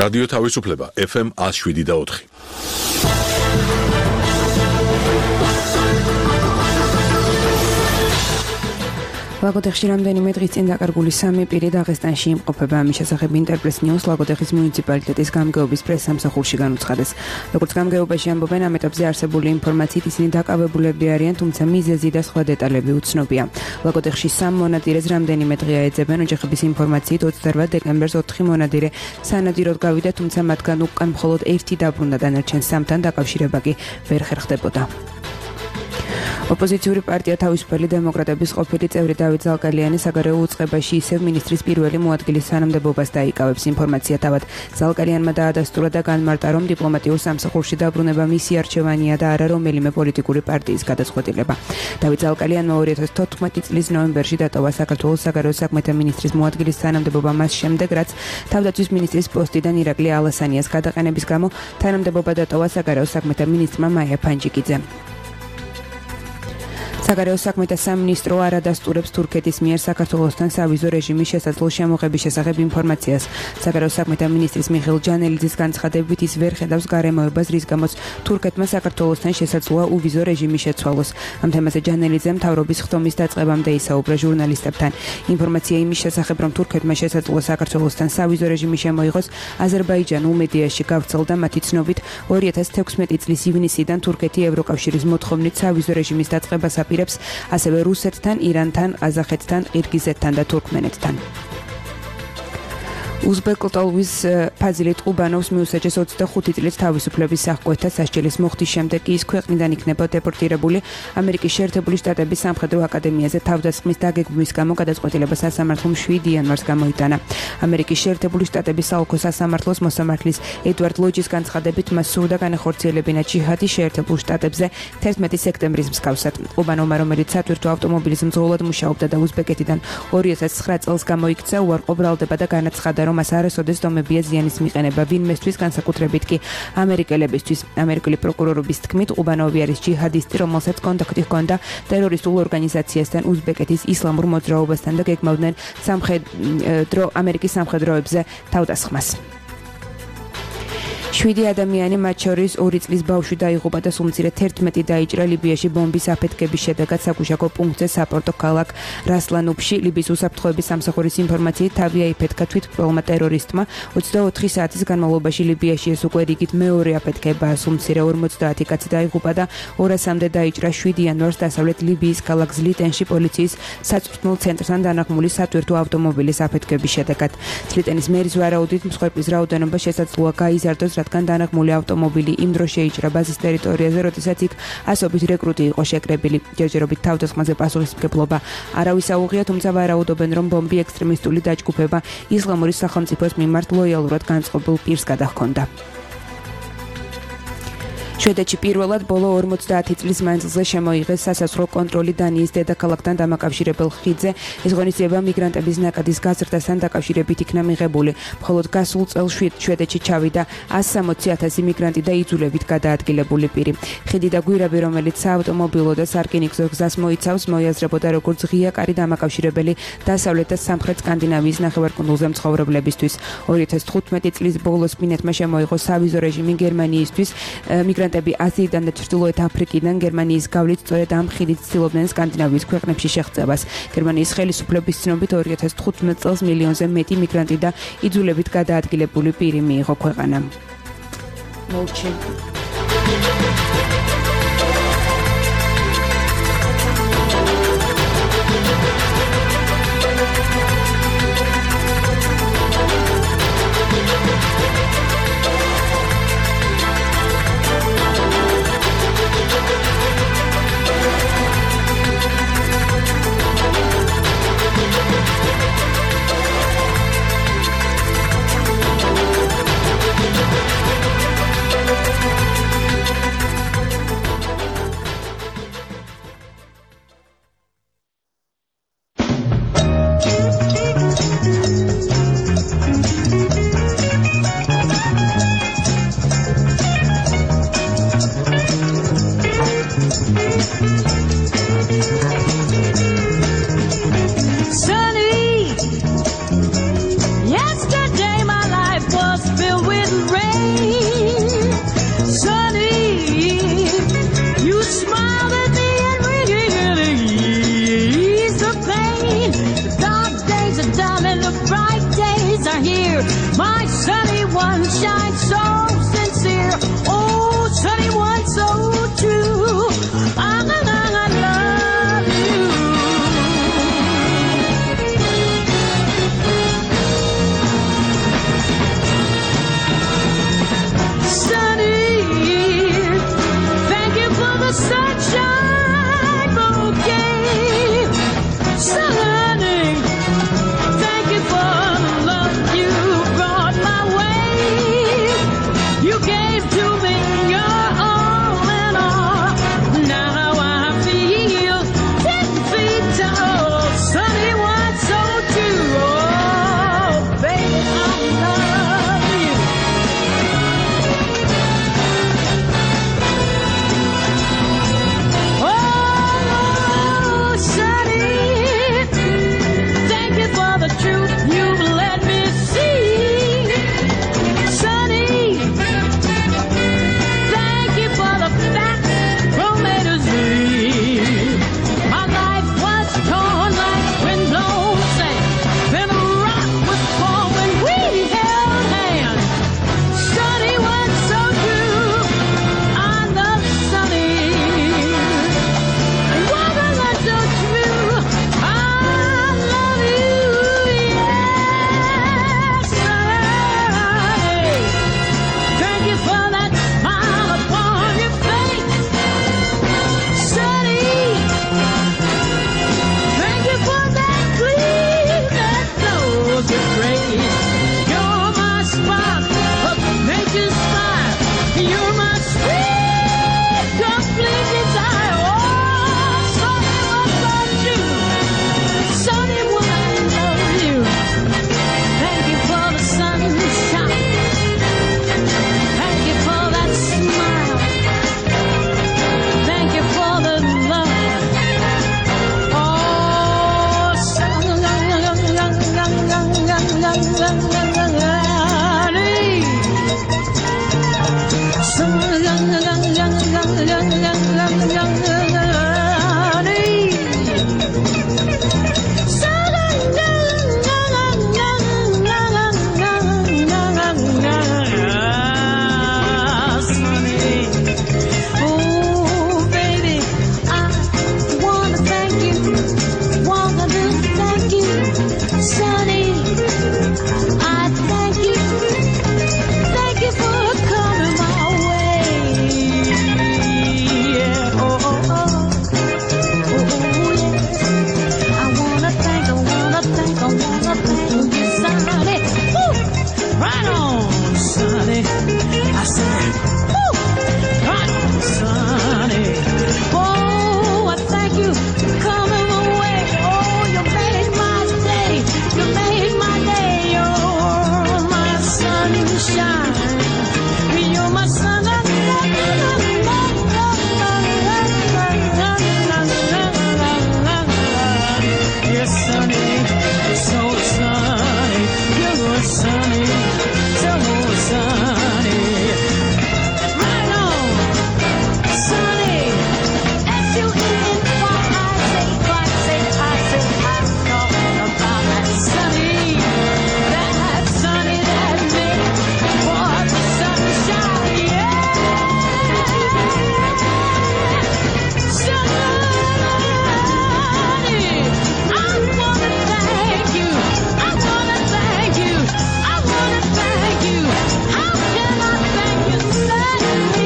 რადიო თავისუფლება FM 107.4. ლაგოდეხში რამდენიმე დღის წინ დაკარგული 3 პირი დაღესტანში იმყოფება. ამის შესახებ ინტერპრეს ნიუს ლაგოდეხის მუნიციპალიტეტის გამგეობის პრესსამსახურში განუცხადეს. როგორც გამგეობაში ამბობენ, ამ ეტაპზე არსებული ინფორმაციით ისინი დაკავებულები არიან, თუმცა მიზეზი და სხვა დეტალები უცნობია. ლაგოდეხში 3 მონადირეს რამდენიმე დღეა ეძებენ. ოჯახების ინფორმაციით 28 დეკემბერს 4 მონადირე სანადიროდ გავიდა, თუმცა მათგან უკან მხოლოდ 1 დაბრუნდა, დანარჩენ 3-თან დაკავშირება კი ვერ ხერხდებოდა. ოპოზიციური პარტია თავისუფალი დემოკრატების ყოფილი წევრი დავით ზალკალიანი საგარეო უწყებაში ისევ მინისტრის პირველი მოადგილის თანამდებობას დაიკავებს. ინფორმაცია თავად ზალკალიანმა დაადასტურა და განმარტა, რომ დიპლომატიურ სამსახურში დაბრუნება მისი არჩევანია და არა რომელიმე პოლიტიკური პარტიის გადაწყვეტილება. დავით ზალკალიანმა 2014 წლის ნოემბერში დატოვა საქართველოს საგარეო საქმეთა მინისტრის მოადგილის თანამდებობა მას შემდეგ, რაც თავდაცვის მინისტრის პოსტიდან ირაკლი ალასანიას გადაყენების გამო თანამდებობა დატოვა საგარეო საქმეთა მინისტრმა მაია ფანჯიკიძემ. საგარეო საქმეთა სამინისტრო არ ადასტურებს თურქეთის მიერ საქართველოსთან სავიზო რეჟიმის შესაძლო შემოღების შესახებ ინფორმაციას. საგარეო საქმეთა მინისტრის მიხეილ ჯანელიძის განცხადებით ის ვერ ხედავს გარემოებას, რის გამოც თურქეთმა საქართველოსთან შესაძლოა უვიზო რეჟიმი შეცვალოს. ამ თემაზე ჯანელიძე მთავრობის ხდომის დაწყებამდე ისაუბრა ჟურნალისტებთან. ინფორმაცია იმის შესახებ, რომ თურქეთმა შესაძლოა საქართველოსთან სავიზო რეჟიმი შემოიღოს, აზერბაიჯანულ მედიაში გავრცელდა. მათი ცნობით 2016 წლის ივნისიდან თურქეთი ევროკავშირის მოთხოვნით სავიზო რეჟიმის დაწყებას აპირებს, ასევე რუსეთთან, ირანთან, ყაზახეთთან, ყირგიზეთთან და თურქმენეთთან. უზბეკ-ლტოლვის ფაზილით ყუბანოვს მიუსაჯეს 25 წლის თავისუფლების საჰკვეთა სასჯელის მოხდის შემდეგ კი ის ქვეყნიდან იქნება დეპორტირებული. ამერიკის შეერთებული შტატების სამხედრო აკადემიაზე თავდასხმის დაგეგმვის გამო გადაწყვეტილება სასამართლომ 7 იანვარს გამოიტანა. ამერიკის შეერთებული შტატების საოლქო სასამართლოს მოსამართლის ედვარდ ლოჯის განცხადებით, მას სურდა განახორციელებინა ჯიჰადი შეერთებულ შტატებზე 11 სექტემბრის მსგავსად. ყუბანოვმა, რომელიც სატვირთო ავტომობილის მძღოლად მუშაობდა და უზბეკეთიდან 2009 წელს გამოიქცა, უარყოფ ბრალდება და განაცხადა, რომ მას არასოდეს დომებია ზიანის მიყენება ვინმესთვის, განსაკუთრებით კი ამერიკელებისთვის. ამერიკული პროკურორობის თქმით, ყუბანოვი არის ჯიჰადისტი, რომელსაც კონტაქტი ჰქონდა ტერორისტულ ორგანიზაციასთან, უზბეკეთის ისლამურ მოძრაობასთან და გეგმავდნენ ამერიკის სამხედროებზე თავდასხმას. 7 ადამიანი, მათ შორის 2 წლის ბავშვი დაიღუპა და სულ მცირე 11 დაიჭრა ლიბიაში ბომბის აფეთქების შედეგად საკუშაკო პუნქტზე საპორტო ქალაქ რასლანუფში. ლიბიის უსაფრთხოების სამსახურის ინფორმაციით, თავი აიფეთქა თვითმკვლელმა ტერორისტმა. 24 საათის განმავლობაში ლიბიაში ეს უკვე რიგით მეორე აფეთქებაა. სულ მცირე 50 კაცი დაიღუპა და 200-მდე დაიჭრა 7 იანვარს დასავლეთ ლიბიის ქალაქ ზლიტენში პოლიციის საწვრთნელ ცენტრთან დანახმული სატვირთო ავტომობილის აფეთქების შედეგად. ზლიტენის მერის ვარაუდით, მსხვერპლის რაოდენობა შესაძლოა გაიზარდოს, რადგან დანახმული ავტომობილი იმ დროს შეიჭრა ბაზის ტერიტორიაზე, როდესაც იქ ასობით რეკრუტი იყო შეკრებილი. ჯერჯერობით თავდასხმაზე პასუხისმგებლობა არავის აუღია, თუმცა ვარაუდობენ, რომ ბომბი ექსტრემისტული დაჯგუფება ისლამური სახელმწიფოს მიმართ ლოიალურად განწყობილ პირს გადაჰქონდა. შვედეთში პირველად ბოლო 50 წლის მანძილზე შემოიღეს სასაზღვრო კონტროლი დანიის დედაქალაქთან დამაკავშირებელ ხიდზე. ეს ღონისძიება მიგრანტების ნაკადის გაზრდასთან დაკავშირებით იქნა მიღებული. მხოლოდ გასულ წელს შვედეთში ჩავიდა 160,000 მიგრანტი და იძულებით გადაადგილებული პირი. ხიდი და გვირაბი, რომელიც საავტომობილო და სარკინიგზო გზას მოიცავს, მოიაზრებოდა როგორც ღია კარი დამაკავშირებელი დასავლეთ და სამხრეთ სკანდინავიის ნახევარკუნძულზე მცხოვრებლებისთვის. 2015 წლის ბოლოს ფინეთმა შემოიღო სავიზო რეჟიმი გერმანიისთვის. მიგრანტები აზიიდან და ჩრდილოეთ აფრიკიდან გერმანიის გავლით სწორედ ამ ხიდით ცდილობდნენ სკანდინავიის ქვეყნებში შეღწევას. გერმანიის ხელისუფლების ცნობით 2015 წელს მილიონზე მეტი მიგრანტი და იძულებით გადაადგილებული პირი მიიღო ქვეყანამ. one shine so sincere. Oh, sunny one so true. I love you. Sunny, thank you for the sunshine bouquet. Sunny, thank you for the love you brought my way. You gave to me your all in all. Now I feel 10 feet tall. Sunny one so true. Oh, baby, I love you. Oh, Sunny, thank you for the truth you've let me see. Sunny, thank you for the facts from A to Z. My life was torn like windblown sand. Then a rock was torn when we held hands. Sunny was so true. I love Sunny. Wasn't that so true? I love you, yes, Sunny. Thank you for that smile upon your face, Sunny. Thank you for that gleam that flows with grace. You're my spark of nature's smile. You're my sweet, complete desire. Oh, Sunny, what love you? Sunny, what I love you. Thank you for the sunshine. Thank you for that smile. Thank you for the love. Oh, Sunny. Oh, baby, I wanna thank you. Wanna thank you, Sunny. I thank you. Thank you for coming my way. Yeah, oh, oh, oh. Oh, yes. I wanna thank you, Sunny. Woo! Right on, Sunny. I said, woo! Right on, Sunny. Oh, I thank you for coming my way. Oh, you made my day. You made my day. You're my sunshine. You're my sun. You're sunny, so sunny. You're sunny, so sunny. Right on, sunny. S-U-N-Y-I-C, I'm talking about that sunny. That sunny that makes for the sunshine, yeah. Sunny, I wanna thank you. I wanna thank you. I wanna thank you. How can I thank you, Sunny?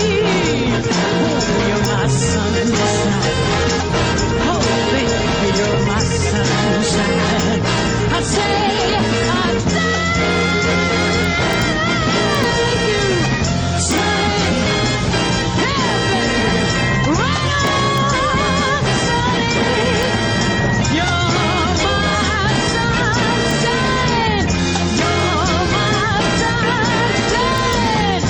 Oh, you're my sunshine. Oh, baby, you're my sunshine. I say, I thank you, Sunny. Yeah, baby, right on, Sunny. You're my sunshine. You're my sunshine.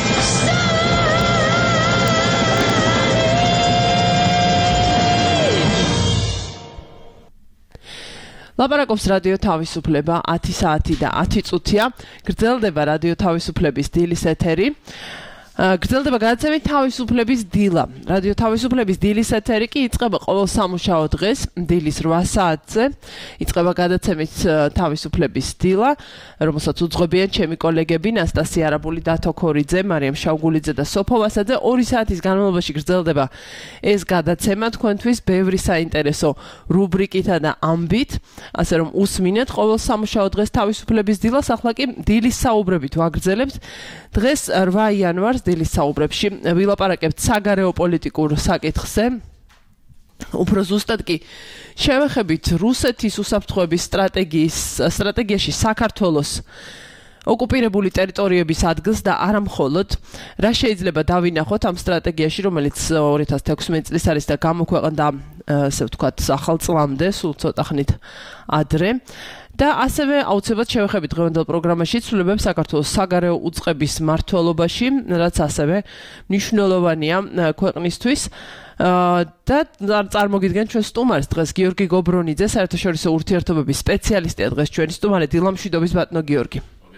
ლაპარაკობს რადიო თავისუფლება 10 საათი და 10 წუთია. გრძელდება რადიო თავისუფლების დილის ეთერი. გრძელდება გადაცემით თავისუფლების დილა. რადიო თავისუფლების დილის ეთერი კი იწყება ყოველ სამუშაო დღეს დილის 8 საათზე. იწყება გადაცემით თავისუფლების დილა, რომელსაც უძღვებიან ჩემი კოლეგები ნასტასია არაბული, დათო ქორიძე, მარიამ შავგულიძე და სოფო ვასაძე. 2 საათის განმავლობაში გრძელდება ეს გადაცემა თქვენთვის ბევრი საინტერესო რუბრიკითა და ამბით, ასე რომ უსმინეთ ყოველ სამუშაო დღეს თავისუფლების დილას. ახლა კი დილის საუბრებით ვაგრძელებთ. დღეს 8 იანვარს დილის საუბრებში ვილაპარაკებთ საგარეო პოლიტიკურ საკითხზე. უფრო ზუსტად კი შევეხებით რუსეთის უსაფრთხოების სტრატეგიაში საქართველოს ოკუპირებული ტერიტორიების ადგილს და არა მხოლოდ რა შეიძლება დავინახოთ ამ სტრატეგიაში, რომელიც 2016 წლის არის და გამოქვეყნდა, ასე ვთქვათ, ახალ წლამდე, სულ ცოტა ხნით ადრე. და ასევე აუცილებლად შევეხებით დღევანდელ პროგრამაში ცვლილებებს საქართველოს საგარეო უწყების მმართველობაში, რაც ასევე მნიშვნელოვანია ქვეყნისთვის. და წარმოგიდგენთ ჩვენ სტუმარს დღეს გიორგი გობრონიძე, საერთაშორისო ურთიერთობების სპეციალისტია დღეს ჩვენი სტუმარი. დილამშვიდობის ბატონო გიორგი.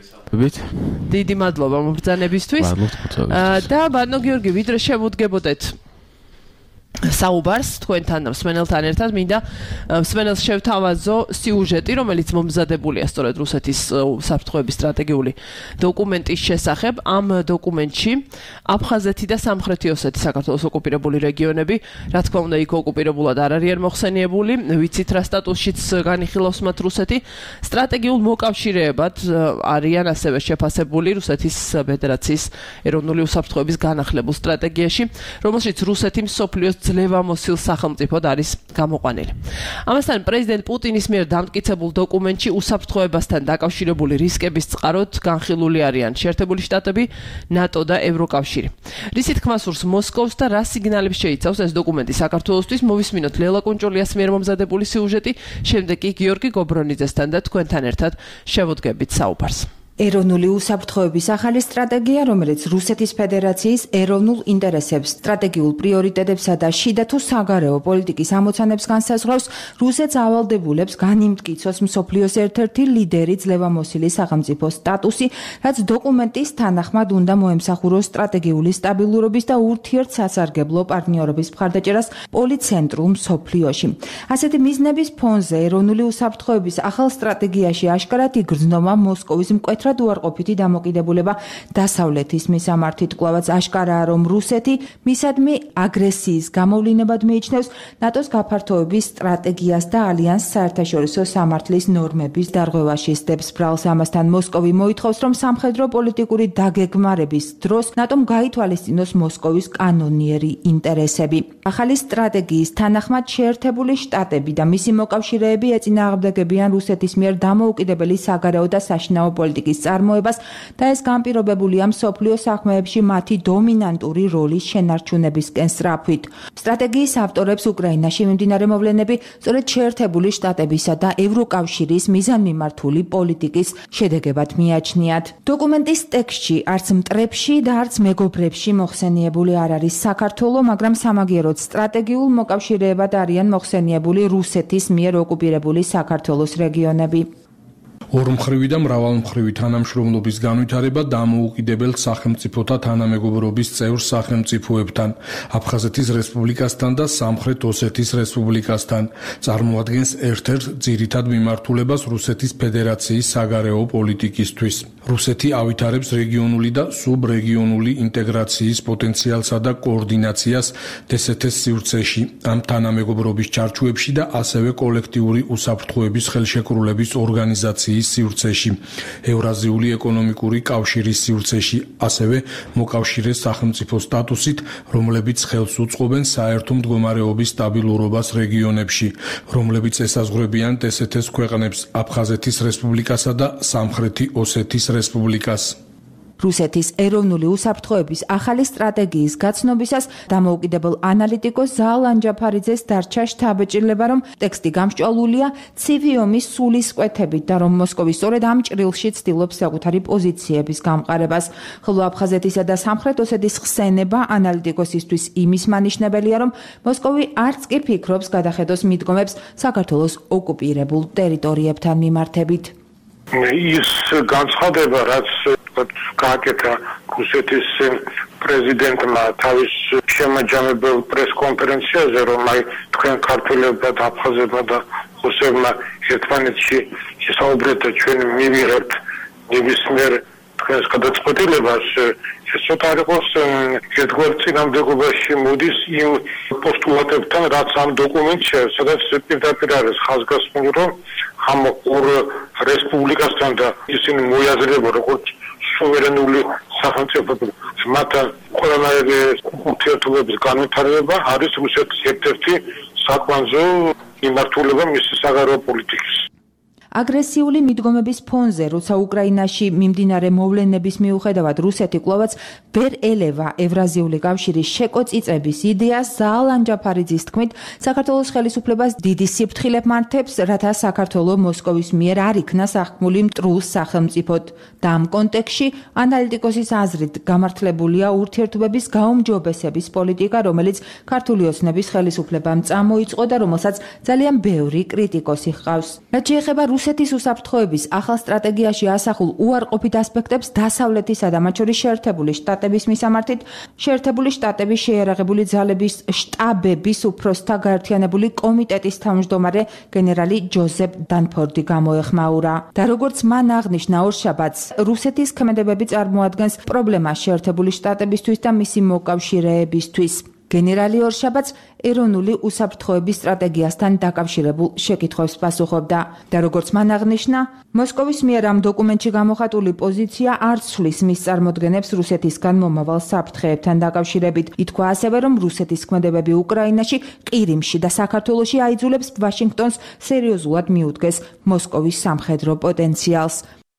დიდი მადლობა მობრძანებისთვის. და ბატონო გიორგი, ვიდრე შევუდგებოდეთ საუბარს თქვენთან და მსმენელთან ერთად, მინდა მსმენელს შევთავაზო სიუჟეტი, რომელიც მომზადებულია სწორედ რუსეთის უსაფრთხოების სტრატეგიული დოკუმენტის შესახებ. ამ დოკუმენტში აფხაზეთი და სამხრეთი ოსეთი, საქართველოს ოკუპირებული რეგიონები, რა თქმა უნდა, იქ ოკუპირებულად არ არიან მოხსენიებული, ვიცით რა სტატუსშიც განიხილავს მათ რუსეთი, სტრატეგიულ მოკავშირეებად არიან ასევე შეფასებული რუსეთის ფედერაციის ეროვნული უსაფრთხოების განახლებულ სტრატეგიაში, რომელშიც რუსეთი მსოფლიოს ძლევამოსილ სახელმწიფოდ არის გამოყვანილი. ამასთან პრეზიდენტ პუტინის მიერ დამტკიცებულ დოკუმენტში უსაფრთხოებასთან დაკავშირებული რისკების წყაროდ განხილული არიან შეერთებული შტატები, ნატო და ევროკავშირი. რისი თქმა სურს მოსკოვს და რა სიგნალებს შეიცავს ეს დოკუმენტი საქართველოსთვის, მოვისმინოთ ლელა კუნჭულიას მიერ მომზადებული სიუჟეტი, შემდეგ კი გიორგი გობრონიძესთან და თქვენთან ერთად შევუდგებით საუბარს. ეროვნული უსაფრთხოების ახალი სტრატეგია, რომელიც რუსეთის ფედერაციის ეროვნულ ინტერესებს, სტრატეგიულ პრიორიტეტებსა და შიდა თუ საგარეო პოლიტიკის ამოცანებს განსაზღვრავს, რუსეთს ავალდებულებს განიმტკიცოს მსოფლიოს ერთ-ერთი ლიდერი ძლევამოსილი სახელმწიფოს სტატუსი, რაც დოკუმენტის თანახმად უნდა მოემსახუროს სტრატეგიული სტაბილურობის და ურთიერთსასარგებლო პარტნიორობის მხარდაჭერას პოლიცენტრულ მსოფლიოში. ასეთი მიზნების ფონზე ეროვნული უსაფრთხოების ახალ სტრატეგიაში აშკარად იგრძნობა მოსკოვის მკვეთრად უარყოფითი დამოკიდებულება დასავლეთის მისამართით. კვლავაც აშკარაა, რომ რუსეთი მისადმი აგრესიის გამოვლინებად მიიჩნევს ნატოს გაფართოების სტრატეგიას და ალიანსს საერთაშორისო სამართლის ნორმების დარღვევაში სდებს ბრალს. ამასთან მოსკოვი მოითხოვს, რომ სამხედრო პოლიტიკური დაგეგმარების დროს ნატომ გაითვალისწინოს მოსკოვის კანონიერი ინტერესები. ახალი სტრატეგიის თანახმად შეერთებული შტატები და მისი მოკავშირეები ეწინააღმდეგებიან რუსეთის მიერ დამოუკიდებელი საგარეო და საშინაო პოლიტიკის წარმოებას და ეს განპირობებულია მსოფლიო საქმეებში მათი დომინანტური როლის შენარჩუნებისკენ სწრაფვით. სტრატეგიის ავტორებს უკრაინაში მიმდინარე მოვლენები სწორედ შეერთებული შტატებისა და ევროკავშირის მიზანმიმართული პოლიტიკის შედეგებად მიაჩნიათ. დოკუმენტის ტექსტში არც მტრებში და არც მეგობრებში მოხსენიებული არ არის საქართველო, მაგრამ სამაგიეროდ სტრატეგიულ მოკავშირეებად არიან მოხსენიებული რუსეთის მიერ ოკუპირებული საქართველოს რეგიონები. ორმხრივი და მრავალმხრივი თანამშრომლობის განვითარება დამოუკიდებელ სახელმწიფოთა თანამეგობრობის წევრ სახელმწიფოებთან, აფხაზეთის რესპუბლიკასთან და სამხრეთ ოსეთის რესპუბლიკასთან, წარმოადგენს ერთ-ერთ ძირითად მიმართულებას რუსეთის ფედერაციის საგარეო პოლიტიკისთვის. რუსეთი ავითარებს რეგიონული და სუბრეგიონული ინტეგრაციის პოტენციალსა და კოორდინაციას დსთ-ს სივრცეში, ამ თანამეგობრობის ჩარჩოებში და ასევე კოლექტიური უსაფრთხოების ხელშეკრულების ორგანიზაციის სივრცეში, ევრაზიული ეკონომიკური კავშირის სივრცეში, ასევე მოკავშირეს სახელმწიფო სტატუსით, რომლებიც ხელს უწყობენ საერთო მდგომარეობის სტაბილურობას რეგიონებში, რომლებიც ესაზღვრებიან დსთ-ს ქვეყნებს, აფხაზეთის რესპუბლიკასა და სამხრეთი ოსეთის რესპუბლიკას. რუსეთის ეროვნული უსაფრთხოების ახალი სტრატეგიის გაცნობისას დამოუკიდებელ ანალიტიკოს ზაალ ანჯაფარიძეს დარჩა შთაბეჭდილება, რომ ტექსტი გამსჭვალულია ცივი ომის სულისკვეთებით და რომ მოსკოვი სწორედ ამ ჭრილში ცდილობს საკუთარი პოზიციების გამყარებას. ხოლო აფხაზეთისა და სამხრეთ ოსეთის ხსენება ანალიტიკოსისთვის იმის მანიშნებელია, რომ მოსკოვი არც კი ფიქრობს გადახედოს მიდგომებს საქართველოს ოკუპირებულ ტერიტორიებთან მიმართებით. ის განცხადება, რაც გააკეთა რუსეთის პრეზიდენტმა თავის შემაჯამებელ პრესკონფერენციაზე, რომ თქვენ ქართველებმა და აფხაზებმა და რუსებმა ერთმანეთში შესაუბრეთ და ჩვენ მივიღებთ ნებისმიერ თქვენს გადაწყვეტილებას, ეს ცოტა იყოს ერთგვარ წინამდებობაში მოდის იმ პოსტულატებთან, რაც ამ დოკუმენტში, სადაც პირდაპირ არის ხაზგასმული, რომ ამ ორ რესპუბლიკასთან და ისინი მოიაზრება როგორც სუვერენული სახელმწიფოები, მათთან ყველანაირი ურთიერთობების განვითარება არის რუსეთის ერთ-ერთი საკვანძო მიმართულება მისი საგარეო პოლიტიკის. აგრესიული მიდგომების ფონზე, როცა უკრაინაში მიმდინარე მოვლენების მიუხედავად რუსეთი კვლავაც ვერ ელევა ევრაზიული კავშირის შეკოწიწების იდეას, ზაალ ანჯაფარიძის თქმით, საქართველოს ხელისუფლებას დიდი სიფრთხილე მართებს, რათა საქართველო მოსკოვის მიერ არ იქნა სახმული მტრულ სახელმწიფოდ. და ამ კონტექსში ანალიტიკოსის აზრით გამართლებულია ურთიერთობების გაუმჯობესების პოლიტიკა, რომელიც ქართული ოცნების ხელისუფლებამ წამოიწყო და რომელსაც ძალიან ბევრი კრიტიკოსი ჰყავს. რაც შეეხება რუსეთის უსაფრთხოების ახალ სტრატეგიაში ასახულ უარყოფით ასპექტებს დასავლეთისა და მათ შორის შეერთებული შტატების მისამართით, შეერთებული შტატების შეიარაღებული ძალების შტაბების უფროსთა გაერთიანებული კომიტეტის თავმჯდომარე გენერალი ჯოზეფ დანფორდი გამოეხმაურა. და როგორც მან აღნიშნა ორშაბათს, რუსეთის ქმედებები წარმოადგენს პრობლემას შეერთებული შტატებისთვის და მისი მოკავშირეებისთვის. გენერალი ორშაბათს ეროვნული უსაფრთხოების სტრატეგიასთან დაკავშირებულ შეკითხვებს პასუხობდა და როგორც მან აღნიშნა, მოსკოვის მიერ ამ დოკუმენტში გამოხატული პოზიცია არ ცვლის მის წარმოდგენებს რუსეთისგან მომავალ საფრთხეებთან დაკავშირებით. ითქვა ასევე, რომ რუსეთის ქმედებები უკრაინაში, ყირიმში და საქართველოში აიძულებს ვაშინგტონს სერიოზულად მიუდგეს მოსკოვის სამხედრო პოტენციალს.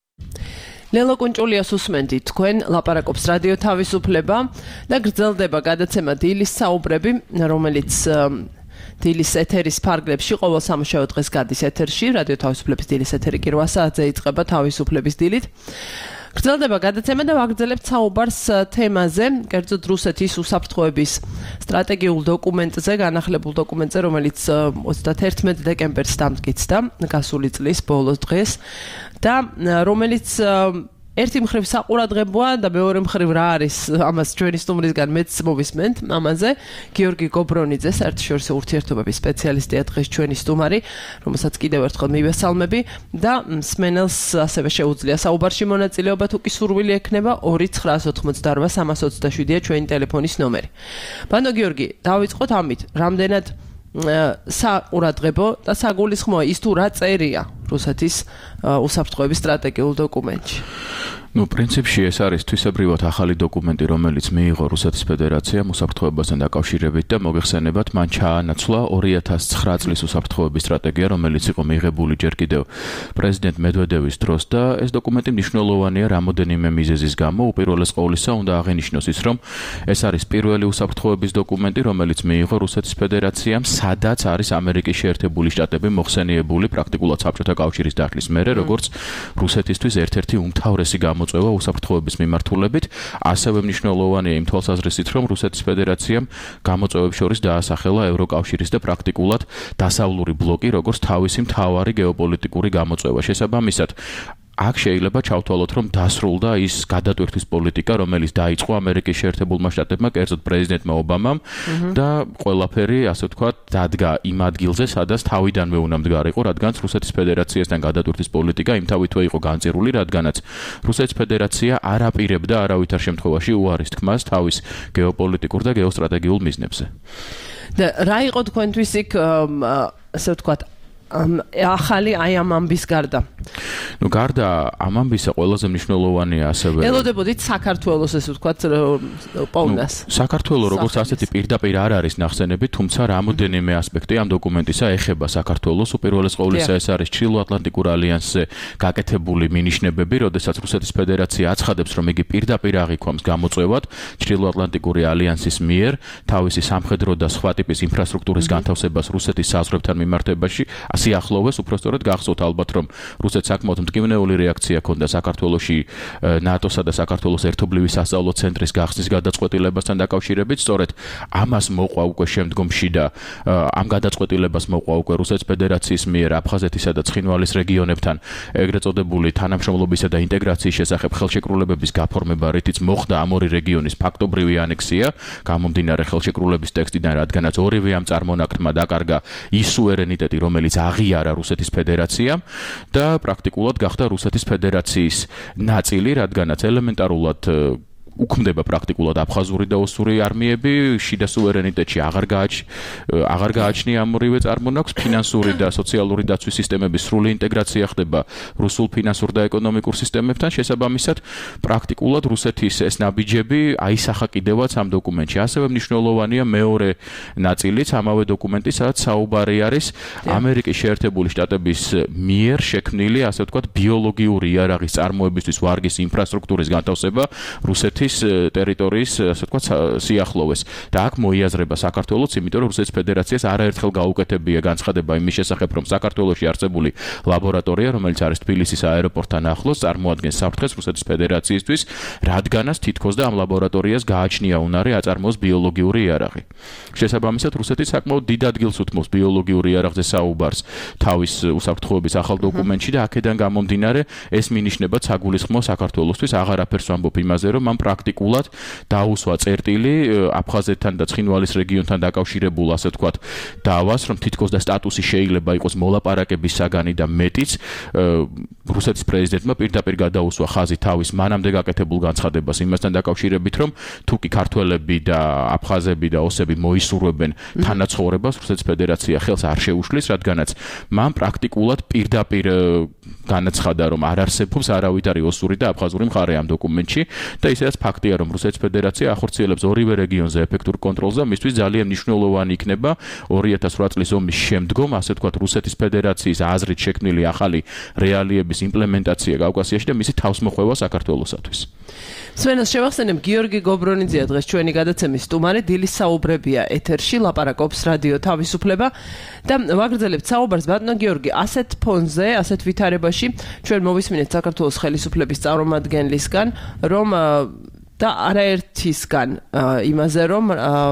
ლელო კუნჭულიას უსმენთ თქვენ ლაპარაკობს რადიო თავისუფლება და გრძელდება გადაცემა დილის საუბრები, რომელიც დილის ეთერის ფარგლებში ყოველ სამუშაო დღეს გადის ეთერში. რადიო თავისუფლების დილის ეთერი კი 8 საათზე იწყება თავისუფლების დილით. გრძელდება გადაცემა და ვაგრძელებთ საუბარს თემაზე, კერძოდ რუსეთის უსაფრთხოების სტრატეგიულ დოკუმენტზე, განახლებულ დოკუმენტზე, რომელიც 31 დეკემბერს დამტკიცდა გასული წლის ბოლოს დღეს და რომელიც ერთი მხრივ საყურადღებოა და მეორე მხრივ რა არის ამას ჩვენი სტუმრისგან მეც მოვისმენთ ამაზე. გიორგი გობრონიძე, საერთაშორისო ურთიერთობების სპეციალისტია დღეს ჩვენი სტუმარი, რომელსაც კიდევ ერთხელ მივესალმები და მსმენელს ასევე შეუძლია საუბარში მონაწილეობა, თუ კი სურვილი ექნება 2-988-327-ია ჩვენი ტელეფონის ნომერი. ბანო გიორგი, დავიწყოთ ამით, რამდენად საყურადღებო და საგულისხმოა ის თუ რა წერია რუსეთის უსაფრთხოების სტრატეგიულ დოკუმენტში. პრინციპში ეს არის თვისებრივად ახალი დოკუმენტი, რომელიც მიიღო რუსეთის ფედერაციამ უსაფრთხოებასთან დაკავშირებით და მოგეხსენებათ, მან ჩაანაცვლა 2009 წლის უსაფრთხოების სტრატეგია, რომელიც იყო მიღებული ჯერ კიდევ პრეზიდენტ მედვედევის დროს და ეს დოკუმენტი მნიშვნელოვანია რამოდენიმე მიზეზის გამო. უპირველეს ყოვლისა უნდა აღინიშნოს ის, რომ ეს არის პირველი უსაფრთხოების დოკუმენტი, რომელიც მიიღო რუსეთის ფედერაციამ, სადაც არის ამერიკის შეერთებული შტატები მოხსენიებული პრაქტიკულად საბჭოთა კავშირის დაშლის მერე, როგორც რუსეთისთვის ერთ-ერთი უმთავრესი გამოწვევა უსაფრთხოების მიმართულებით. ასევე მნიშვნელოვანია იმ თვალსაზრისით, რომ რუსეთის ფედერაციამ გამოწვევებს შორის დაასახელა ევროკავშირის და პრაქტიკულად დასავლური ბლოკი, როგორც თავისი მთავარი გეოპოლიტიკური გამოწვევა. შესაბამისად, აქ შეიძლება ჩავთვალოთ, რომ დასრულდა ის გადატვირთვის პოლიტიკა, რომელიც დაიწყო ამერიკის შეერთებულმა შტატებმა, კერძოდ პრეზიდენტმა ობამამ და ყველაფერი, ასე ვთქვათ, დადგა იმ ადგილზე, სადაც თავიდანვე უნდა მდგარიყო, რადგანაც რუსეთის ფედერაციასთან გადატვირთვის პოლიტიკა იმთავითვე იყო განწირული, რადგანაც რუსეთის ფედერაცია არ აპირებდა არავითარ შემთხვევაში უარის თქმას თავის გეოპოლიტიკურ და გეოსტრატეგიულ მიზნებზე. და რა იყო თქვენთვის იქ, ასე ვთქვათ, ახალი აი ამ ამბის გარდა? გარდა ამ ამბისა ყველაზე მნიშვნელოვანია ასევე ელოდებოდით საქართველოს, ესე ვთქვათ, პოვნას. საქართველოს როგორც ასეთი პირდაპირ არ არის ნახსენები, თუმცა რამოდენიმე ასპექტი ამ დოკუმენტისა ეხება საქართველოს. უპირველეს ყოვლისა ეს არის ჩრდილოატლანტიკურ ალიანსზე გაკეთებული მინიშნებები, როდესაც რუსეთის ფედერაცია აცხადებს, რომ იგი პირდაპირ აღიქვამს გამოწვევად ჩრდილოატლანტიკური ალიანსის მიერ თავისი სამხედრო და სხვა ტიპის ინფრასტრუქტურის განთავსებას რუსეთის საზღვრებთან მიმართებაში, ასე სიახლოვეს, უпростоრად გახსოვთ ალბათ, რომ რუსეთს საკმაოდ მტკივნეული რეაქცია ჰქონდა საქართველოში ნატოსა და საქართველოს ერთობლივი სასწავლო ცენტრის გახსნის გადაწყვეტილებასთან დაკავშირებით, სწორედ ამას მოყვა უკვე შემდგომში და ამ გადაწყვეტილებას მოყვა უკვე რუსეთის ფედერაციის მიერ აფხაზეთისა და ცხინვალის რეგიონებთან ეგრეთ წოდებული თანამშრომლობისა და ინტეგრაციის შესახებ ხელშეკრულებების გაფორმება, რითიც მოხდა ამ ორი რეგიონის ფაქტობრივი ანექსია, გამომდინარე ხელშეკრულების ტექსტიდან, რადგანაც ორივე ამ წარმონაქმნმა დაკარგა ის სუვერენიტეტი, რომელიც აღიარა რუსეთის ფედერაციამ და პრაქტიკულად გახდა რუსეთის ფედერაციის ნაწილი, რადგანაც ელემენტარულად უქმდება პრაქტიკულად აფხაზური და ოსური არმიები, შიდა სუვერენიტეტში აღარ გააჩნია ამ ორივე წარმონაქმნს, ფინანსური და სოციალური დაცვის სისტემების სრული ინტეგრაცია ხდება რუსულ ფინანსურ და ეკონომიკურ სისტემებთან, შესაბამისად, პრაქტიკულად რუსეთის ეს ნაბიჯები აისახა კიდევაც ამ დოკუმენტში. ასევე მნიშვნელოვანია მეორე ნაწილიც ამავე დოკუმენტის, სადაც საუბარი არის ამერიკის შეერთებული შტატების მიერ შექმნილი, ასე ვთქვათ, ბიოლოგიური იარაღის წარმოებისთვის ვარგის ინფრასტრუქტურის განთავსება რუსეთის ტერიტორიის, ასე ვთქვათ, სიახლოვეს. და აქ მოიაზრება საქართველოს, იმიტომ რომ რუსეთის ფედერაციას არაერთხელ გაუკეთებია განცხადება იმის შესახებ, რომ საქართველოში არსებული ლაბორატორია, რომელიც არის თბილისის აეროპორტთან ახლოს, წარმოადგენს საფრთხეს რუსეთის ფედერაციისთვის, რადგანაც თითქოს და ამ ლაბორატორიას გააჩნია უნარი აწარმოოს ბიოლოგიური იარაღი. შესაბამისად, რუსეთი საკმაოდ დიდ ადგილს უთმობს ბიოლოგიური იარაღზე საუბარს თავის უსაფრთხოების ახალ დოკუმენტში და აქედან გამომდინარე ეს მინიშნება საგულისხმო საქართველოსთვის. აღარაფერს ვამბობ იმაზე, რომ ამ პრაქტიკულად დაუსვა წერტილი აფხაზეთთან და ცხინვალის რეგიონთან დაკავშირებულ, ასე ვთქვათ, დავას, რომ თითქოს და სტატუსი შეიძლება იყოს მოლაპარაკების საგანი და მეტიც, რუსეთის პრეზიდენტმა პირდაპირ გადაუსვა ხაზი თავის მანამდე გაკეთებულ განცხადებას იმასთან დაკავშირებით, რომ თუკი ქართველები და აფხაზები და ოსები მოისურვებენ თანაცხოვრებას, რუსეთის ფედერაცია ხელს არ შეუშლის, რადგანაც მან პრაქტიკულად პირდაპირ განაცხადა, რომ არ არსებობს არავითარი ოსური და აფხაზური მხარე ამ დოკუმენტში და ისედაც ფაქტია, რომ რუსეთის ფედერაცია ახორციელებს ორივე რეგიონზე ეფექტურ კონტროლს და მისთვის ძალიან მნიშვნელოვანი იქნება 2008 წლის ომის შემდგომ, ასე ვთქვათ, რუსეთის ფედერაციის აზრით შექმნილი ახალი რეალიების იმპლემენტაცია კავკასიაში და მისი თავსმოხვევა საქართველოსათვის. სვენას შევახსენებ, გიორგი გობრონიძეა დღეს ჩვენი გადაცემის სტუმარი, დილის საუბრებია ეთერში, ლაპარაკობს რადიო თავისუფლება და ვაგრძელებთ საუბარს ბატონო გიორგი, ასეთ ფონზე, ასეთ ვითარებაში ჩვენ მოვისმინეთ საქართველოს ხელისუფლების წარმომადგენლისგან, რომ და არაერთისგან იმაზე, რომ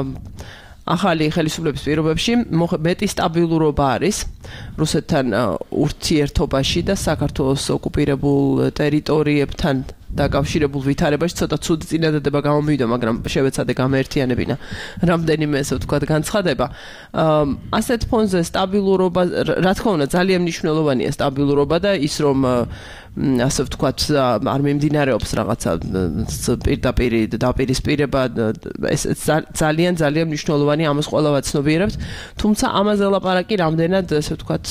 ახალი ხელისუფლების პირობებში მეტი სტაბილურობა არის რუსეთთან ურთიერთობაში და საქართველოს ოკუპირებულ ტერიტორიებთან დაკავშირებულ ვითარებაში ცოტა ცუდი წინადადება გამომივიდა, მაგრამ შევეცადე გამაერთიანებინა რამდენიმე, ასე ვთქვათ, განცხადება. ასეთ ფონზე სტაბილურობა, რა თქმა უნდა, ძალიან მნიშვნელოვანია სტაბილურობა და ის რომ ასე ვთქვათ, არ მიმდინარეობს რაღაცა პირდაპირ დაპირისპირება, ეს ძალიან მნიშვნელოვანია, ამას ყველა ვაცნობიერებთ, თუმცა ამაზე ლაპარაკი რამდენად, ასე ვთქვათ,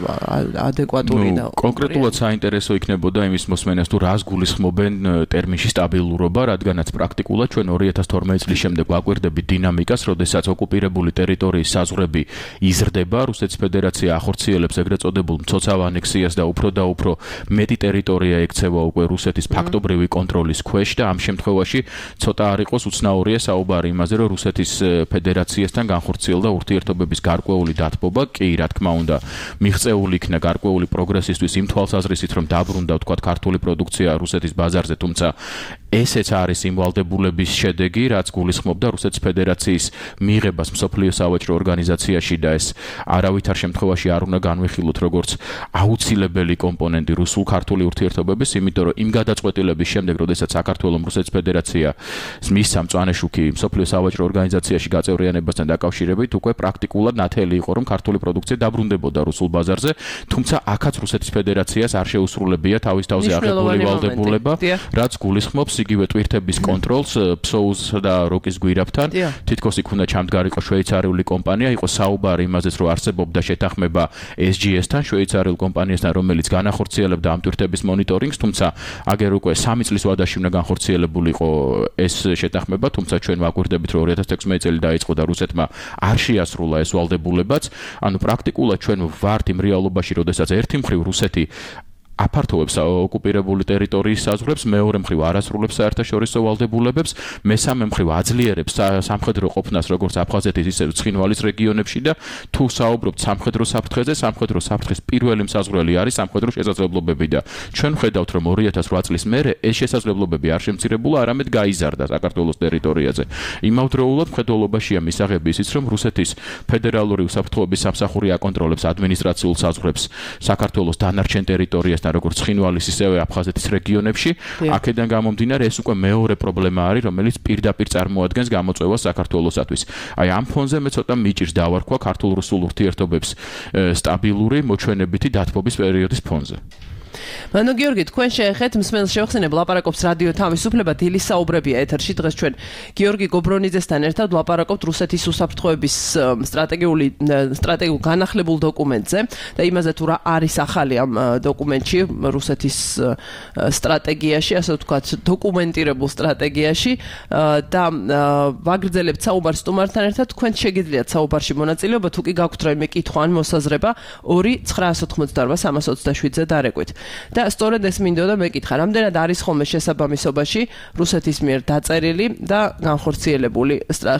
ადეკვატური და კონკრეტულად საინტერესო იქნებოდა იმის მოსმენას, თუ რას გულისხმობენ ტერმინში სტაბილურობა, რადგანაც პრაქტიკულად ჩვენ 2012 წლის შემდეგ ვაკვირდებით დინამიკას, როდესაც ოკუპირებული ტერიტორიის საზღვრები იზრდება, რუსეთის ფედერაცია ახორციელებს ეგრეთ წოდებულ მცოცავ ანექსიას და უფრო და უფრო მეტი ტერიტორია ექცევა უკვე რუსეთის ფაქტობრივი კონტროლის ქვეშ და ამ შემთხვევაში ცოტა არ იყოს უცნაურია საუბარი იმაზე, რომ რუსეთის ფედერაციასთან განხორციელდა ურთიერთობების გარკვეული დათბობა, კი რა თქმა უნდა, მიღწეული იქნა გარკვეული პროგრესისთვის იმ თვალსაზრისით, რომ დაბრუნდა ვთქვათ ქართული პროდუქცია რუსეთის ბაზარზე, თუმცა ესეც არის იმ ვალდებულების შედეგი, რაც გულისხმობდა რუსეთის ფედერაციის მიღებას მსოფლიო სავაჭრო ორგანიზაციაში და ეს არავითარ შემთხვევაში არ უნდა განვიხილოთ როგორც აუცილებელი კომპონენტი რუსულ-ქართული ურთიერთობების, იმიტომ რომ იმ გადაწყვეტილების შემდეგ, როდესაც საქართველოს რუსეთის ფედერაცია მისცა მწვანე შუქი მსოფლიო სავაჭრო ორგანიზაციაში გაწევრიანებასთან დაკავშირებით, უკვე პრაქტიკულად ნათელი იყო, რომ ქართული პროდუქცია დაბრუნდებოდა რუსულ ბაზარზე, თუმცა აქაც რუსეთის ფედერაციას არ შეუსრულებია თავის თავზე აღებული ვალდებულება, რაც გულისხმობს იგივე ტვირთების კონტროლს ფსოუზსა და როკის გვირაბთან. თითქოს იქ უნდა ჩამდგარიყო შვეიცარიული კომპანია, იყო საუბარი იმაზეც, რომ არსებობდა შეთანხმება SGS-თან, შვეიცარიულ კომპანიასთან, რომელიც განახორციელებდა ამ ტვირთების მონიტორინგს, თუმცა აგერ უკვე 3 წლის ვადაში უნდა განხორციელებულიყო ეს შეთანხმება, თუმცა ჩვენ ვაკვირდებით, რომ 2016 წელი დაიწყო და რუსეთმა არ შეასრულა ეს ვალდებულებაც. ანუ პრაქტიკულად ჩვენ ვართ იმ რეალობაში, როდესაც ერთი მხრივ რუსეთი აფართოვებს ოკუპირებული ტერიტორიის საზღვრებს, მეორე მხრივ არასრულებს საერთაშორისო ვალდებულებებს, მესამე მხრივ აძლიერებს სამხედრო ყოფნას როგორც აფხაზეთის ისე ცხინვალის რეგიონებში და თუ საუბრობთ სამხედრო საფრთხეზე, სამხედრო საფრთხის პირველი მსაზღვრელი არის სამხედრო შესაძლებლობები და ჩვენ ხედავთ რომ 2008 წლის მერე ეს შესაძლებლობები არ შემცირებულა, არამედ გაიზარდა საქართველოს ტერიტორიაზე. იმავდროულად მხედველობაშია მისაღები ისიც რომ რუსეთის ფედერალური უსაფრთხოების სამსახური აკონტროლებს ადმინისტრაციულ საზღვრებს საქართველოს დანარჩენ ტერიტორიასთან როგორც ცხინვალის ისევე აფხაზეთის რეგიონებში. აქედან გამომდინარე ეს უკვე მეორე პრობლემა არის, რომელიც პირდაპირ წარმოადგენს გამოწვევას საქართველოსათვის. აი ამ ფონზე მე ცოტა მიჭირს დავარქვა ქართულ-რუსულ ურთიერთობებს სტაბილური მოჩვენებითი დათბობის პერიოდის ფონზე. მანო გიორგი, თქვენ შეეხეთ მსმენელს შევხსენებ ლაპარაკობს რადიო თავისუფლება დილის საუბრებია ეთერში დღეს ჩვენ გიორგი გობრონიძესთან ერთად ლაპარაკობთ რუსეთის უსაფრთხოების სტრატეგიულ განახლებულ დოკუმენტზე და იმაზე თუ რა არის ახალი ამ დოკუმენტში რუსეთის სტრატეგიაში, ასე ვთქვათ, დოკუმენტირებულ სტრატეგიაში და ვაგრძელებთ საუბარს სტუმართან ერთად თქვენ შეგიძლიათ საუბარში მონაწილეობა თუ კი გაქვთ რაიმე კითხვა ან მოსაზრება 2-988-327-ზე დარეკვით. და სწორედ ეს მინდოდა მეკითხა, რამდენად არის ხოლმე შესაბამისობაში რუსეთის მიერ დაწერილი და განხორციელებული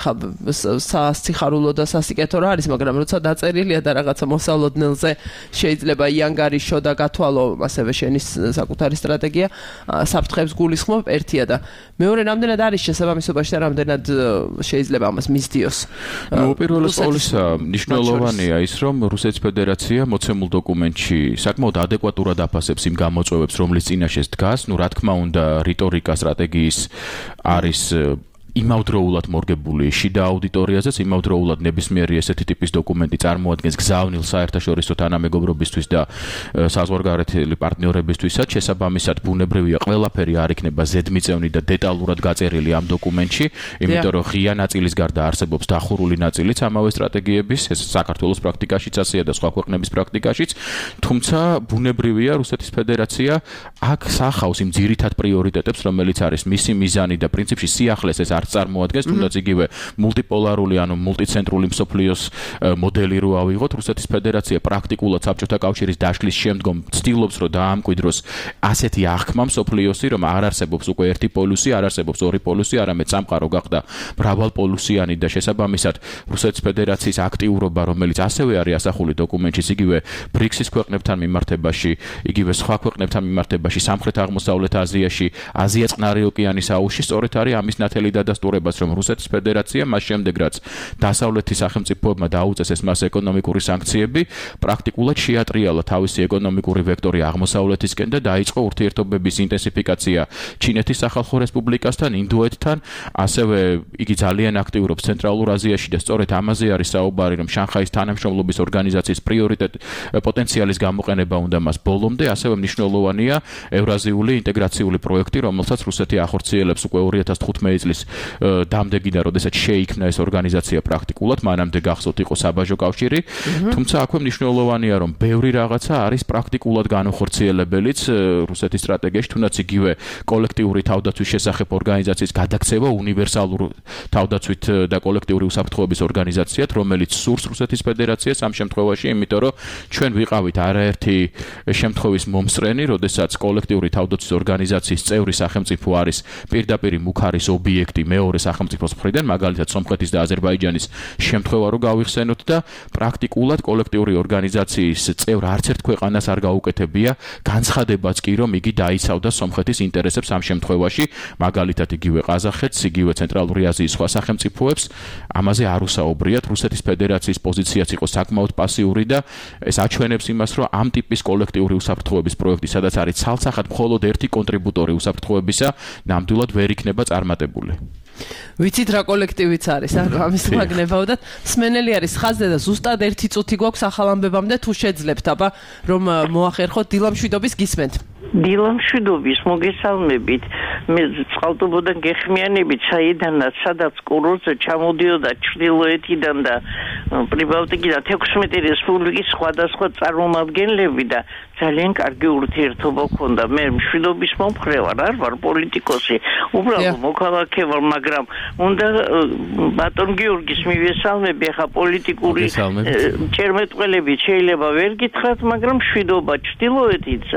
სასიხარულო და სასიკეთო რა არის, მაგრამ როცა დაწერილია და რაღაცა მოსალოდნელზე შეიძლება იანგარიშო და გათვალო ასევე შენის საკუთარი სტრატეგია, საფრთხეებს გულისხმობ ერთია და მეორე რამდენად არის შესაბამისობაში და რამდენად შეიძლება ამას მისდიოს. უპირველეს ყოვლისა მნიშვნელოვანია ის, რომ რუსეთის ფედერაცია მოცემულ დოკუმენტში საკმაოდ ადეკვატურად აფასებს იმ გამოწვევებს, რომლის წინაშეც დგას, რა თქმა უნდა, რიტორიკა სტრატეგიის არის იმავდროულად მორგებული შიდა აუდიტორიაზეც, იმავდროულად ნებისმიერი ესეთი ტიპის დოკუმენტი წარმოადგენს გზავნილ საერთაშორისო თანამეგობრობისთვის და საზღვარგარეთელი პარტნიორებისთვისაც, შესაბამისად ბუნებრივია ყველაფერი არ იქნება ზედმიწევნი და დეტალურად გაწერილი ამ დოკუმენტში, იმიტომ რომ ღია ნაწილის გარდა არსებობს დახურული ნაწილიც ამავე სტრატეგიების, ეს საქართველოს პრაქტიკაშიც ასეა და სხვა ქვეყნების პრაქტიკაშიც, თუმცა ბუნებრივია რუსეთის ფედერაცია აქ სახავს იმ ძირითად პრიორიტეტებს, რომელიც არის მისი მიზანი და პრინციპში სიახლეს ეს წარმოადგენს, თუნდაც იგივე მულტიპოლარული, ანუ მულტიცენტრული მსოფლიოს მოდელი რო ავიღოთ, რუსეთის ფედერაცია პრაქტიკულად საბჭოთა კავშირის დაშლის შემდგომ ცდილობს, რომ დაამკვიდროს ასეთი აღქმა მსოფლიოსი, რომ არ არსებობს უკვე ერთი პოლუსი, არ არსებობს ორი პოლუსი, არამედ სამყარო გახდა მრავალპოლუსიანი და შესაბამისად რუსეთის ფედერაციის აქტიურობა, რომელიც ასევე არის ასახული დოკუმენტში, იგივე ბრიქსის ქვეყნებთან მიმართებაში, იგივე სხვა ქვეყნებთან მიმართებაში, სამხრეთ-აღმოსავლეთ აზიაში, აზია-წყნარი ოკეანის აუზში, სწორედ არის ამის ნათელი დასტურებას, რომ რუსეთის ფედერაცია მას შემდეგ რაც დასავლეთის სახელმწიფოებმა დაუწესეს მას ეკონომიკური სანქციები, პრაქტიკულად შეატრიალა თავისი ეკონომიკური ვექტორი აღმოსავლეთისკენ და დაიწყო ურთიერთობების ინტენსიფიკაცია ჩინეთის სახალხო რესპუბლიკასთან, ინდოეთთან, ასევე იგი ძალიან აქტიურობს ცენტრალურ აზიაში და სწორედ ამაზე არის საუბარი, რომ შანხაის თანამშრომლობის ორგანიზაციის პოტენციალის გამოყენება უნდა მას ბოლომდე, ასევე მნიშვნელოვანია ევრაზიული ინტეგრაციული პროექტი, რომელსაც რუსეთი ახორციელებს უკვე 2015 წლის დამდეგიდან, როდესაც შეიქმნა ეს ორგანიზაცია პრაქტიკულად, მანამდე გახსოვთ იყო საბაჟო კავშირი, თუმცა აქვე მნიშვნელოვანია, რომ ბევრი რაღაცა არის პრაქტიკულად განხორციელებელიც რუსეთის სტრატეგიაში, თუნდაც იგივე კოლექტიური თავდაცვის შესახებ ორგანიზაციის გადაქცევა უნივერსალურ თავდაცვით და კოლექტიური უსაფრთხოების ორგანიზაციად, რომელიც სურს რუსეთის ფედერაციას ამ შემთხვევაში, იმიტომ რომ ჩვენ ვიყავით არაერთი შემთხვევის მომსწრენი, როდესაც კოლექტიური თავდაცვის ორგანიზაციის წევრი სახელმწიფო არის პირდაპირ მუქარის ობიექტი მეორე სახელმწიფოს მხრიდან, მაგალითად სომხეთის და აზერბაიჯანის შემთხვევა რო გავიხსენოთ და პრაქტიკულად კოლექტიური ორგანიზაციის წევრ არც ერთ ქვეყანას არ გაუკეთებია განცხადებაც კი, რომ იგი დაიცავდა სომხეთის ინტერესებს ამ შემთხვევაში, მაგალითად იგივე ყაზახეთს, იგივე ცენტრალური აზიის სხვა სახელმწიფოებს, ამაზე არ უსაუბრიათ. რუსეთის ფედერაციის პოზიციაც იყო საკმაოდ პასიური და ეს აჩვენებს იმას, რომ ამ ტიპის კოლექტიური უსაფრთხოების პროექტი, სადაც არის ცალსახად მხოლოდ ერთი კონტრიბუტორი უსაფრთხოებისა, ნამდვილად ვერ იქნება წარმატებული. ვიცით რა კოლექტივიც არის, ანუ ამის მაგნებავდათ სმენელი არის ხაზზე და ზუსტად 1 წუთი გვაქვს ახალ ამბებამდე, თუ შეძლებთ, აბა რომ მოახერხოთ დილამშვიდობის გისმენთ. დილამშვიდობის მოგესალმებით. მე წყალტუბოდან გეხმიანებით, საიდანაც სადაც კურორტზე ჩამოდიოდა ჩრდილოეთიდან და პრიბალტიკიდან 16 რესპუბლიკის სხვადასხვა წარმომადგენლები და ძალიან კარგი ურთიერთობა ჰქონდა. მე მშვიდობის მომხრე ვარ, არ ვარ პოლიტიკოსი, უბრალოდ მოქალაქე ვარ, მაგრამ უნდა ბატონ გიორგის მივესალმები, ახლა პოლიტიკური ჭერმეტყველებით შეიძლება ვერ გითხრათ, მაგრამ მშვიდობა ჩრდილოეთიცა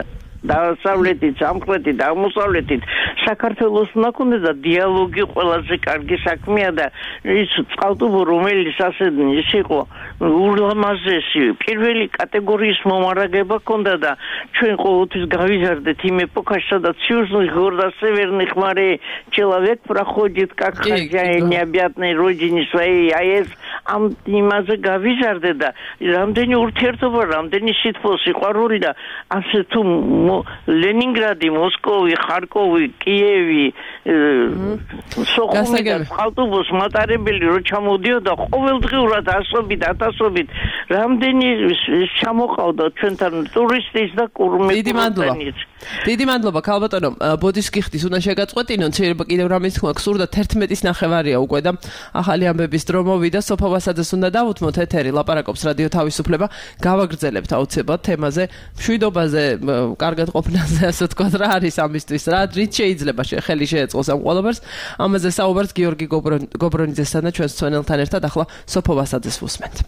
დასავლეთით, სამხრეთით, აღმოსავლეთით საქართველოს უნდა ქონდეს დიალოგი ყველაზე კარგი საქმეა და ის წყალტუბო რომელიც ასე ის იყო ულამაზესი პირველი კატეგორიის მომარაგება ქონდა და ჩვენ ყოველთვის გავიზარდეთ იმ ეპოქაში სადაც южный город северных морей человек проходит как хозяин необъятной родине своей а ეს ამ იმაზე გავიზარდე და რამდენი ურთიერთობა რამდენი სითბო სიყვარული და ასე თუ ლენინგრადი მოსკოვი ხარკოვი კიევი სოხუმი და ხალტუბოს მატარებელი რო ჩამოდიოდა ყოველდღიურად ასობით ათასობით რამდენი ჩამოყავდა ჩვენთან ტურისტის და კურმეპულტანის დიდი მადლობა ქალბატონო ბოდის გიხდის უნდა შეგაწყვეტინო ცირება კიდევ რამის თქმა გსურდა 11-ის ნახევარია უკვე და ახალი ამბების დრო მოვიდა სოფო ვასაძეს უნდა დავუთმოთ ეთერი ლაპარაკობს რადიო თავისუფლება გავაგრძელებთ აუცილებლად თემაზე მშვიდობაზე კარგად ყოფნაზე ასე თქვა რა არის ამისთვის რა რით შეიძლება ხელი შეეწყოს ამ ყველაფერს ამაზე საუბარს გიორგი გობრონიძესთან და ჩვენს მცვენელთან ერთად ახლა სოფო ვასაძეს ვუსმენთ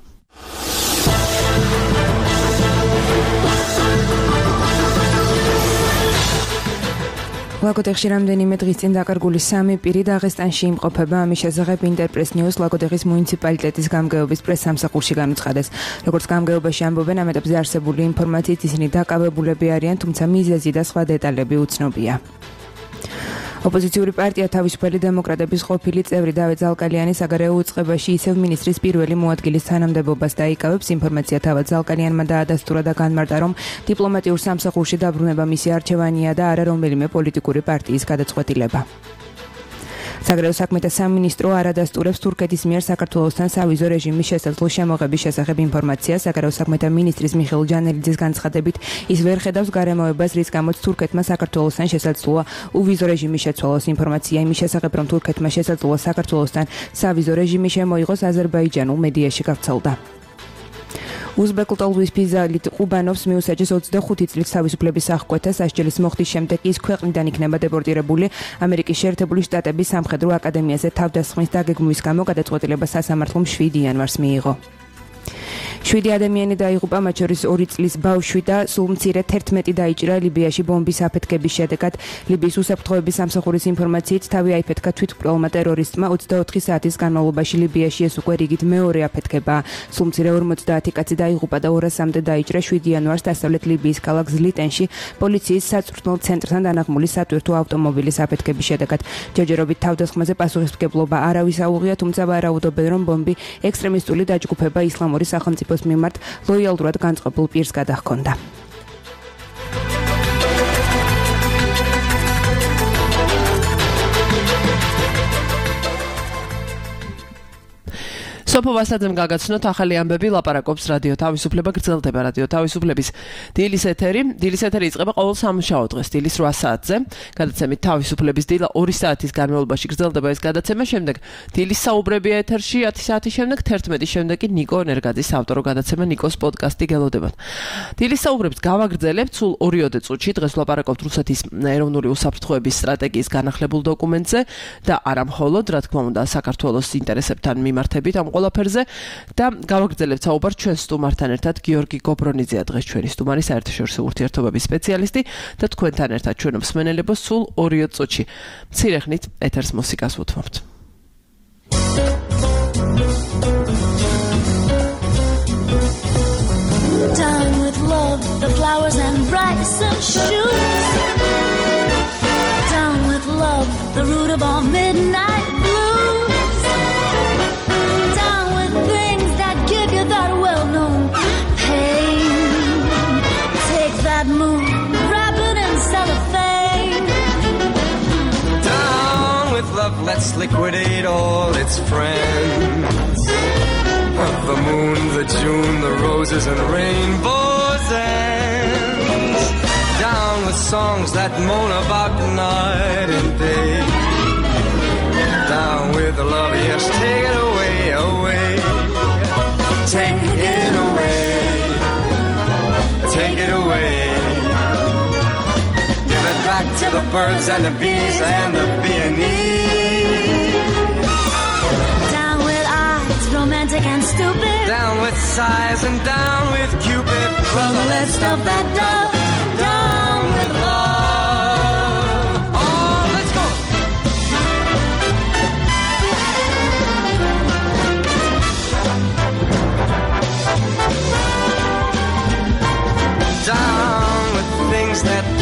ლაგოდეხში რამდენიმე დღის წინ დაკარგული 3 პირი დაღესტანში იმყოფება. ამის შესახებ ინტერპრეს ნიუს ლაგოდეხის მუნიციპალიტეტის გამგეობის პრესსამსახურში განუცხადეს. როგორც გამგეობაში ამბობენ, ამ ეტაპზე არსებული ინფორმაციით ისინი დაკავებულები არიან, თუმცა მიზეზი და სხვა დეტალები უცნობია. ოპოზიციური პარტია თავისუფალი დემოკრატების ყოფილი წევრი დავით ზალკალიანი საგარეო უწყებაში ისევ მინისტრის პირველი მოადგილის თანამდებობას დაიკავებს. ინფორმაცია თავად ზალკალიანმა დაადასტურა და განმარტა, რომ დიპლომატიურ სამსახურში დაბრუნება მისი არჩევანია და არა რომელიმე პოლიტიკური პარტიის გადაწყვეტილება. საგარეო საქმეთა სამინისტრო არ ადასტურებს თურქეთის მიერ საქართველოსთან სავიზო რეჟიმის შესაძლო შემოღების შესახებ ინფორმაციას. საგარეო საქმეთა მინისტრის მიხეილ ჯანელიძის განცხადებით, ის ვერ ხედავს გარემოებას, რის გამოც თურქეთმა საქართველოსთან შესაძლოა უვიზო რეჟიმის შეცვალოს. ინფორმაცია იმის შესახებ, რომ თურქეთმა შესაძლოა საქართველოსთან სავიზო რეჟიმი შემოიღოს, აზერბაიჯანულ მედიაში გავრცელდა. უზბეკულ ტელევიზიის ფიზალით ყუბანოვს მიუსაჯეს 25 წლის თავისუფლების აღკვეთა. სასჯელის მოხდის შემდეგ ის ქვეყნიდან იქნება დეპორტირებული. ამერიკის შეერთებული შტატების სამხედრო აკადემიაზე თავდასხმის დაგეგმვის გამო გადაწყვეტილება სასამართლომ 7 იანვარს მიიღო. 7 ადამიანი დაიღუპა, მათ შორის 2 წლის ბავშვი და სულ მცირე 11 დაიჭრა ლიბიაში ბომბის აფეთქების შედეგად. ლიბიის უსაფრთხოების სამსახურის ინფორმაციით, თავი აიფეთქა თვითმკვლელმა ტერორისტმა 24 საათის განმავლობაში ლიბიაში. ეს უკვე რიგით მეორე აფეთქებაა. სულ მცირე 50 კაცი დაიღუპა და 200-მდე დაიჭრა 7 იანვარს დასავლეთ ლიბიის ქალაქ ზლიტენში პოლიციის საწვრთნელ ცენტრთან დანაღმული სატვირთო ავტომობილის აფეთქების შედეგად. ჯერჯერობით თავდასხმაზე პასუხისმგებლობა არავის აუღია, თუმცა ვარაუდობენ, რომ ბომბი ექსტრემისტული დაჯგუფება ისლამური სახელმწიფოს მიმართ ლოიალურად განწყობილ პირს გადაჰქონდა. სოფო ვასაძემ გაგაცნოთ ახალი ამბები ლაპარაკობს რადიო თავისუფლება გრძელდება რადიო თავისუფლების დილის ეთერი იწყება ყოველ სამუშაო დღეს დილის 8 საათზე გადაცემით თავისუფლების დილა 2 საათის განმავლობაში გრძელდება ეს გადაცემა შემდეგ დილის საუბრებია ეთერში 10 საათის შემდეგ 11-ის შემდეგ კი ნიკო ნერგაძის ავტორო გადაცემა ნიკოს პოდკასტი გელოდებათ დილის საუბრებს გავაგრძელებთ სულ 2 წუთში დღეს ლაპარაკობთ რუსეთის ეროვნული უსაფრთხოების სტრატეგიის განახლებულ დოკუმენტზე და არა მხოლოდ რა თქმა უნდა საქართველოს ინტერესებთან მიმართებით ამ ყველაფერზე და გავაგრძელებთ საუბარს ჩვენ სტუმართან ერთად გიორგი გობრონიძეა დღეს ჩვენი სტუმარი საერთაშორისო ურთიერთობების სპეციალისტი და თქვენთან ერთად ჩვენ მსმენელებო სულ 2 წუთში მცირე ხნით ეთერს მუსიკას უთმობთ Down with love, the flowers and rice and shoes Down with love, the root of all midnight blues that well-known pain Take that moon, wrap it in cellophane Down with love, let's liquidate all its friends The moon, the June, the roses and rainbows ends Down with songs that moan about night and day Down with the love, yes, take it away, away Take it away, take it away. Give it back to the birds and the bees and the peonies. Down with eyes, romantic and stupid. Down with sighs and down with Cupid. Brother, let's stuff that dove. Down with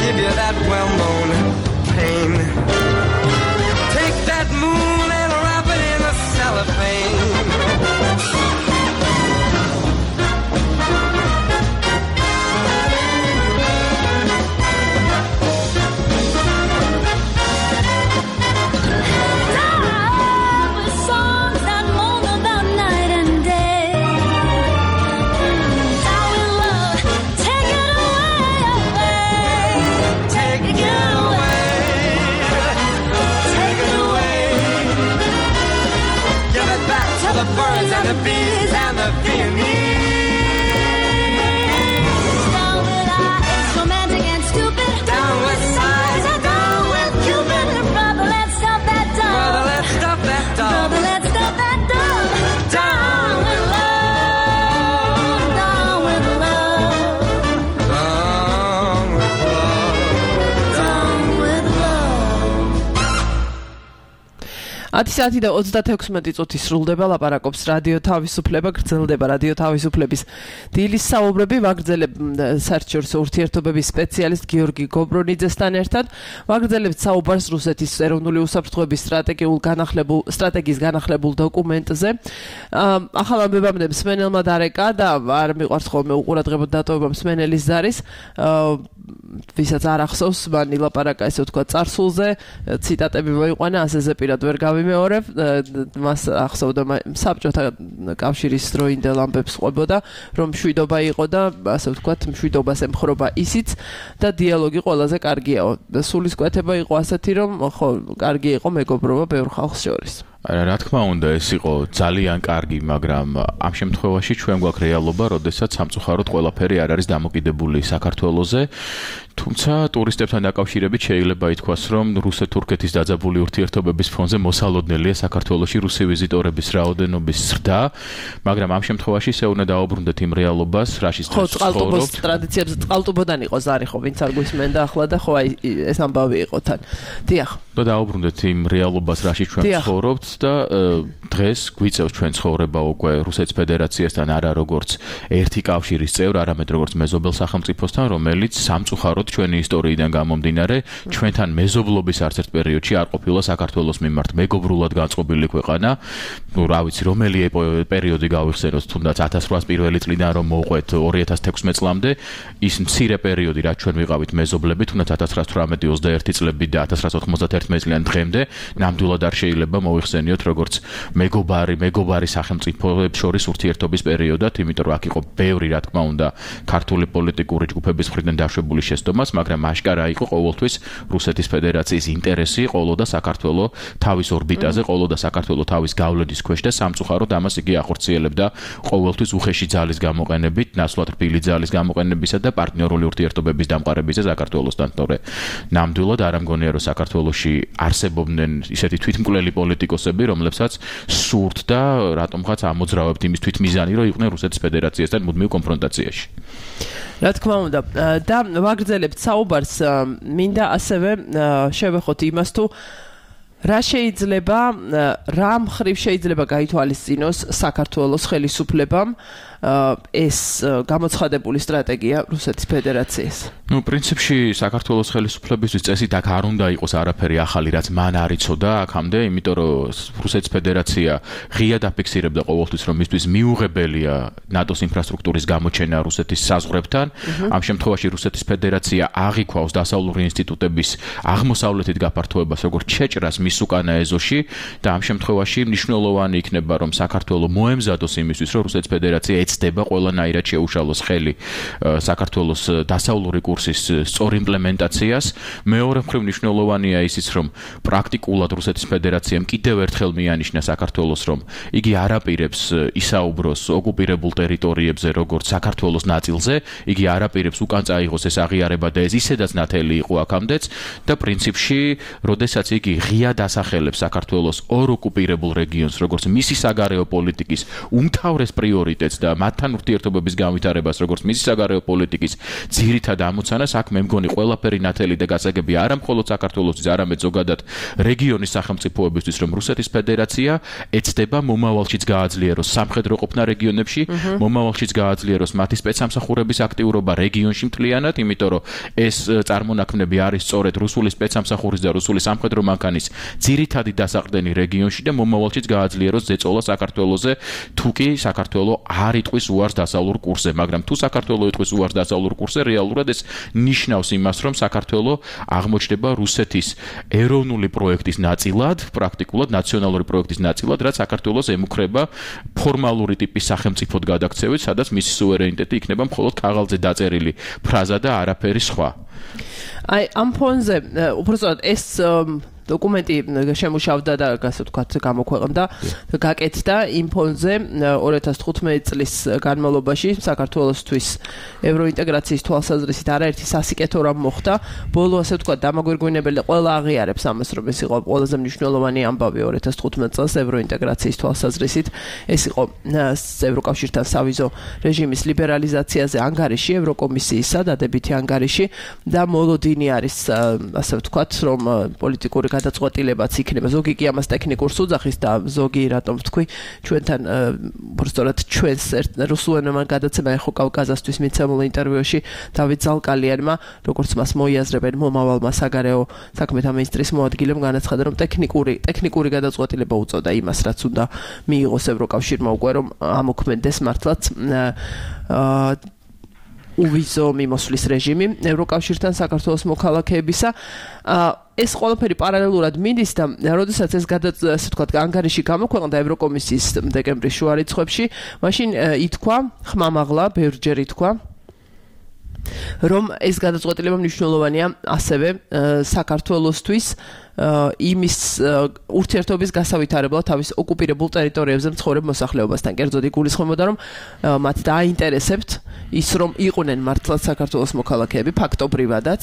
give you that well-known pain. Take that moon and wrap it in a cellophane. The birds and the bees and the peonies. Down with our it's romantic and stupid. Down with sighs and down with Cupid. Brother, let's stop that dove. Brother, let's stop that dove. Brother, let's stop that dove. Down with love. Down with love. Down with love. Down with love. 10 საათი და 36 წუთი სრულდება ლაპარაკობს რადიო თავისუფლება, გრძელდება რადიო თავისუფლების დილის საუბრები, ვაგრძელებ საერთაშორისო ურთიერთობების სპეციალისტ გიორგი გობრონიძესთან ერთად. ვაგრძელებთ საუბარს რუსეთის ეროვნული უსაფრთხოების სტრატეგიის განახლებულ დოკუმენტზე. ახალ ამბებამდე მსმენელმა დარეკა და არ მიყვარს ხოლმე უყურადღებოდ დატოვება მსმენელის ზარის. ვისაც არ ახსოვს, მან ილაპარაკა ესე ვთქვათ წარსულზე, ციტატები მოიყვანა, ასეზე პირად ვერ გავიმეორებ. მას ახსოვდა საბჭოთა კავშირის დროინდელ ამბებს ყვებოდა, რომ მშვიდობა იყო და ასე ვთქვათ, მშვიდობას ემხრობა ისიც და დიალოგი ყველაზე კარგიაო. სულისკვეთება იყო ასეთი, რომ ხო, კარგი იყო მეგობრობა ბევრ ხალხს შორის. რა თქმა უნდა, ეს იყო ძალიან კარგი, მაგრამ ამ შემთხვევაში ჩვენ გვაქვს რეალობა, როდესაც სამწუხაროდ ყველაფერი არ არის დამოკიდებული საქართველოზე. თუმცა ტურისტებთან დაკავშირებით შეიძლება ითქვას, რომ რუსეთ-თურქეთის დაძაბული ურთიერთობების ფონზე მოსალოდნელია საქართველოში რუსი ვიზიტორების რაოდენობის ზრდა, მაგრამ ამ შემთხვევაში ისე უნდა დაუბრუნდეთ იმ რეალობას, რაშიც ხო, წყალტუბოს ტრადიციებს წყალტუბოდან იყო ზარი, ხო, ვინც არ გვისმენდა ახლა და ხო, აი ეს ამბავი იყო თან. დიახ. და დაუბრუნდეთ იმ რეალობას, რაშიც ჩვენ ცხოვრობთ და დღეს გვიწევს ჩვენ ცხოვრება უკვე რუსეთის ფედერაციასთან არა როგორც ერთი კავშირის წევრ, არამედ როგორც მეზობელ სახელმწიფოსთან, რომელიც სამწუხაროდ ჩვენი ისტორიიდან გამომდინარე, ჩვენთან მეზობლობის არც ერთ პერიოდში არ ყოფილა საქართველოს მიმართ მეგობრულად განწყობილი ქვეყანა. რა ვიცი, რომელი პერიოდი გავიხსენოთ, თუნდაც 1801 წლიდან რომ მოვყვეთ 2016 წლამდე, ის მცირე პერიოდი, რაც ჩვენ ვიყავით მეზობლები, თუნდაც 1918-21 წლები და 1991 წლიდან დღემდე, ნამდვილად არ შეიძლება მოვიხსენიოთ როგორც მეგობარი სახელმწიფოებს შორის ურთიერთობის პერიოდად, იმიტომ რომ აქ იყო ბევრი, რა თქმა უნდა, ქართული პოლიტიკური ჯგუფების მხრიდან დაშვებული შეცდომას, მაგრამ აშკარა იყო ყოველთვის რუსეთის ფედერაციის ინტერესი, ყოლოდა საქართველოს თავის ორბიტაზე, ყოლოდა საქართველოს თავის გავლენის ქვეშ და სამწუხაროდ ამას იგი ახორციელებდა ყოველთვის უხეში ძალის გამოყენებით, ნაცვლად რბილი ძალის გამოყენებისა და პარტნიორული ურთიერთობების დამყარებისა საქართველოსთან. თორე ნამდვილად არ ამგონია, რომ საქართველოში არსებობდნენ ისეთი თვითმკვლელი პოლიტიკოსები, რომლებსაც სურთ და რატომღაც ამოძრავებთ იმის თვითმიზანი, რომ იყვნენ რუსეთის ფედერაციასთან მუდმივ კონფრონტაციაში. რა თქმა უნდა, და ვაგრძელებთ საუბარს, მინდა ასევე შევეხოთ იმას თუ რა შეიძლება, რა მხრივ შეიძლება გაითვალისწინოს საქართველოს ხელისუფლებამ ეს გამოცხადებული სტრატეგია რუსეთის ფედერაციას. ნუ პრინციპში საქართველოს ხელისუფლებისთვის წესით აქ არ უნდა იყოს არაფერი ახალი, რაც მან არ იცოდა აქამდე, იმიტომ რომ რუსეთის ფედერაცია ღიად აფიქსირებდა ყოველთვის, რომ მისთვის მიუღებელია ნატოს ინფრასტრუქტურის გამოჩენა რუსეთის საზღვრებთან. ამ შემთხვევაში რუსეთის ფედერაცია აღიქვავს დასავლური ინსტიტუტების აღმოსავლეთით გაფართოებას როგორც შეჭრას მის უკანა ეზოში და ამ შემთხვევაში მნიშვნელოვანი იქნება, რომ საქართველოს მოემზადოს იმისთვის, რომ რუსეთის ფედერაცია ეცდება ყველანაირად შეუშალოს ხელი საქართველოს დასავლური კურსის სწორ იმპლემენტაციას. მეორე მხრივ მნიშვნელოვანია ისიც, რომ პრაქტიკულად რუსეთის ფედერაციამ კიდევ ერთხელ მიანიშნა საქართველოს, რომ იგი არ აპირებს ისაუბროს ოკუპირებულ ტერიტორიებზე როგორც საქართველოს ნაწილზე, იგი არ აპირებს უკან წაიღოს ეს აღიარება და ეს ისედაც ნათელი იყო აქამდეც და პრინციპში, როდესაც იგი ღიად ასახელებს საქართველოს ორ ოკუპირებულ რეგიონს, როგორც მისი საგარეო პოლიტიკის უმთავრეს პრიორიტეტს და მათთან ურთიერთობების განვითარებას, როგორც მისი საგარეო პოლიტიკის ძირითად ამოცანას, აქ მე მგონი ყველაფერი ნათელი და გასაგები არა მხოლოდ საქართველოსთვის, არამედ ზოგადად რეგიონის სახელმწიფოებისთვის, რომ რუსეთის ფედერაცია ეცდება მომავალშიც გააძლიეროს სამხედრო ყოფნა რეგიონებში, მომავალშიც გააძლიეროს მათი სპეცსამსახურების აქტიურობა რეგიონში მთლიანად, იმიტომ რომ ეს წარმონაქმნები არის სწორედ რუსული სპეცსამსახურის და რუსული სამხედრო მანქანის ძირითადი დასაყრდენი რეგიონში და მომავალშიც გააძლიეროს ზეწოლა საქართველოზე, თუ კი საქართველო არ იტყვის უარს დასავლურ კურსზე, მაგრამ თუ საქართველო იტყვის უარს დასავლურ კურსზე, რეალურად ეს ნიშნავს იმას, რომ საქართველო აღმოჩნდება რუსეთის ეროვნული პროექტის ნაწილად, პრაქტიკულად ნაციონალური პროექტის ნაწილად, რაც საქართველოს ემუქრება ფორმალური ტიპის სახელმწიფოდ გადაქცევით, სადაც მისი სუვერენიტეტი იქნება მხოლოდ ქაღალდზე დაწერილი ფრაზა და არაფერი სხვა. აი ამ ფონზე უბრალოდ ეს დოკუმენტი შემუშავდა და ასე ვთქვათ გამოქვეყნდა და გაკეთდა იმ ფონზე 2015 წლის განმავლობაში საქართველოსთვის ევროინტეგრაციის თვალსაზრისით არაერთი სასიკეთო რამ მოხდა. ბოლო ასე ვთქვათ დამაგვირგვინებელი ყველა აღიარებს ამას, რომ ეს იყო ყველაზე მნიშვნელოვანი ამბავი 2015 წელს ევროინტეგრაციის თვალსაზრისით. ეს იყო ევროკავშირთან სავიზო რეჟიმის ლიბერალიზაციაზე ანგარიში, ევროკომისიისა დადებითი ანგარიში და მოლოდინი არის ასე ვთქვათ, რომ პოლიტიკური გადაწყვეტილებაც იქნება. ზოგი კი ამას ტექნიკურს უძახის და ზოგი რატომ ვთქვი, ჩვენთან უბრალოდ ჩვენს რუსულენოვან გადაცემაში ხო კავკაზასთვის მიცემულ ინტერვიუში დავით ზალკალიანმა, როგორც მას მოიაზრებენ მომავალმა საგარეო საქმეთა მინისტრის მოადგილემ განაცხადა, რომ ტექნიკური გადაწყვეტილება უწოდა იმას, რაც უნდა მიიღოს ევროკავშირმა უკვე, რომ ამოქმედდეს მართლაც უვიზო მიმოსვლის რეჟიმი ევროკავშირთან საქართველოს მოქალაქეებისა. ეს ყველაფერი პარალელურად მიდის და როდესაც ეს ასე ვთქვათ ანგარიში გამოქვეყნდა ევროკომისიის დეკემბრის შუა რიცხვებში, მაშინ ითქვა, ხმამაღლა ბევრჯერ ითქვა, რომ ეს გადაწყვეტილება მნიშვნელოვანია ასევე საქართველოსთვის იმის ურთიერთობის გასავითარებლად თავის ოკუპირებულ ტერიტორიებზე მცხოვრებ მოსახლეობასთან. კერძოდ იგულისხმებოდა, რომ მათ დააინტერესებთ ის, რომ იყვნენ მართლაც საქართველოს მოქალაქეები ფაქტობრივადაც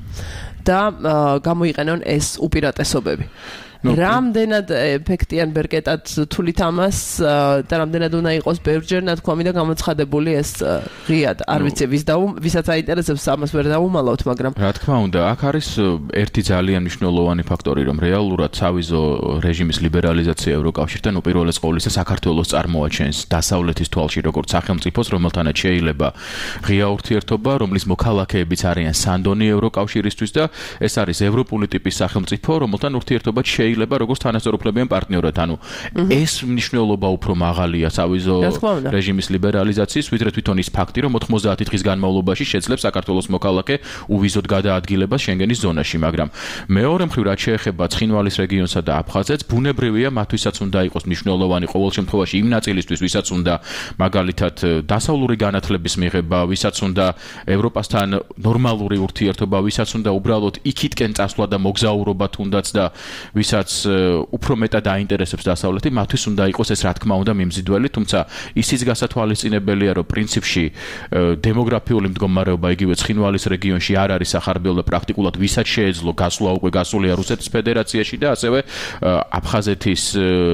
და გამოიყენონ ეს უპირატესობები. რამდენად ეფექტიან ბერკეტად თulit ამას და რამდენად უნდა იყოს ბევრჯერ ნათქვამი და გამოცხადებული ეს ღიად არ ვიცი ვისაც აინტერესებს ამას ვერ დავუმალავთ, მაგრამ რა თქმა უნდა აქ არის ერთი ძალიან მნიშვნელოვანი ფაქტორი, რომ რეალურად სავიზო რეჟიმის ლიბერალიზაცია ევროკავშირთან უპირველეს ყოვლისა საქართველოს წარმოაჩენს დასავლეთის თვალში როგორც სახელმწიფოს, რომელთანაც შეიძლება ღია ურთიერთობა, რომლის მოქალაქეებიც არიან სანდონი ევროკავშირისთვის და ეს არის ევროპული ტიპის სახელმწიფო, რომელთან ურთიერთობა შეიძლება როგორც თანასწორუფლებიან პარტნიორად, ანუ ეს მნიშვნელობა უფრო მაღალია სავიზო რეჟიმის ლიბერალიზაციის, ვიდრე თვითონ ის ფაქტი, რომ 90 დღის განმავლობაში შეძლებს საქართველოს მოქალაქე უვიზოდ გადაადგილებას შენგენის ზონაში, მაგრამ მეორე მხრივ რაც შეეხება ცხინვალის რეგიონსა და აფხაზეთს, ბუნებრივია მათთვისაც უნდა იყოს მნიშვნელოვანი ყოველ შემთხვევაში იმ ნაწილისთვის, ვისაც უნდა მაგალითად დასავლური განათლების მიღება, ვისაც უნდა ევროპასთან ნორმალური ურთიერთობა, ვისაც უნდა უბრალოდ იქითკენ წასვლა და მოგზაურობა თუნდაც და ვისაც უფრო მეტად აინტერესებს დასავლეთი, მათთვის უნდა იყოს ეს რა თქმა უნდა მიმზიდველი, თუმცა ისიც გასათვალისწინებელია, რომ პრინციპში დემოგრაფიული მდგომარეობა იგივე ცხინვალის რეგიონში არ არის სახარბიელო და პრაქტიკულად ვისაც შეეძლო გასვლა უკვე გასულია რუსეთის ფედერაციაში და ასევე აფხაზეთის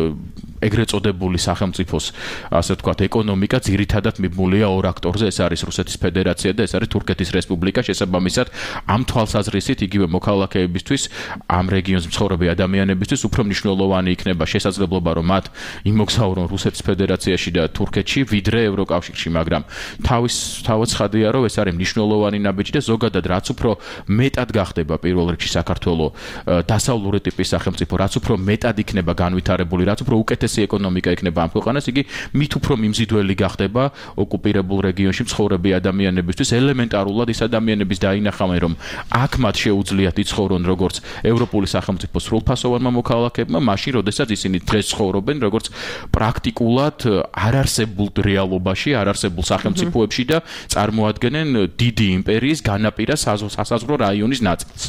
ეგრეთ წოდებული სახელმწიფოს ასე ვთქვათ ეკონომიკა ძირითადად მიბმულია ორ აქტორზე, ეს არის რუსეთის ფედერაცია და ეს არის თურქეთის რესპუბლიკა. შესაბამისად, ამ თვალსაზრისით იგივე მოქალაქეებისთვის, ამ რეგიონის მცხოვრები ადამიანებისთვის უფრო მნიშვნელოვანი იქნება შესაძლებლობა, რომ მათ იმოგზაურონ რუსეთის ფედერაციაში და თურქეთში, ვიდრე ევროკავშირში, მაგრამ თავად ცხადია, რომ ეს არის მნიშვნელოვანი ნაბიჯი და ზოგადად რაც უფრო მეტად გახდება პირველ რიგში საქართველოს დასავლური ტიპის სახელმწიფო, რაც უფრო მეტად იქნება განვითარებული, რაც უფრო უკეთესი ეკონომიკა იქნება ამ ქვეყანას, იგი მით უფრო მიმზიდველი გახდება ოკუპირებულ რეგიონში მცხოვრები ადამიანებისთვის. ელემენტარულად ის ადამიანების დაინახავენ, რომ აქ მათ შეუძლიათ იცხოვრონ როგორც ევროპული სახელმწიფოს სრულფასოვანმა მოქალაქეებმა, მაშინ როდესაც ისინი დღეს ცხოვრობენ როგორც პრაქტიკულად არარსებულ რეალობაში, არარსებულ სახელმწიფოებში და წარმოადგენენ დიდი იმპერიის განაპირა სასაზღვრო რაიონის ნაწილს.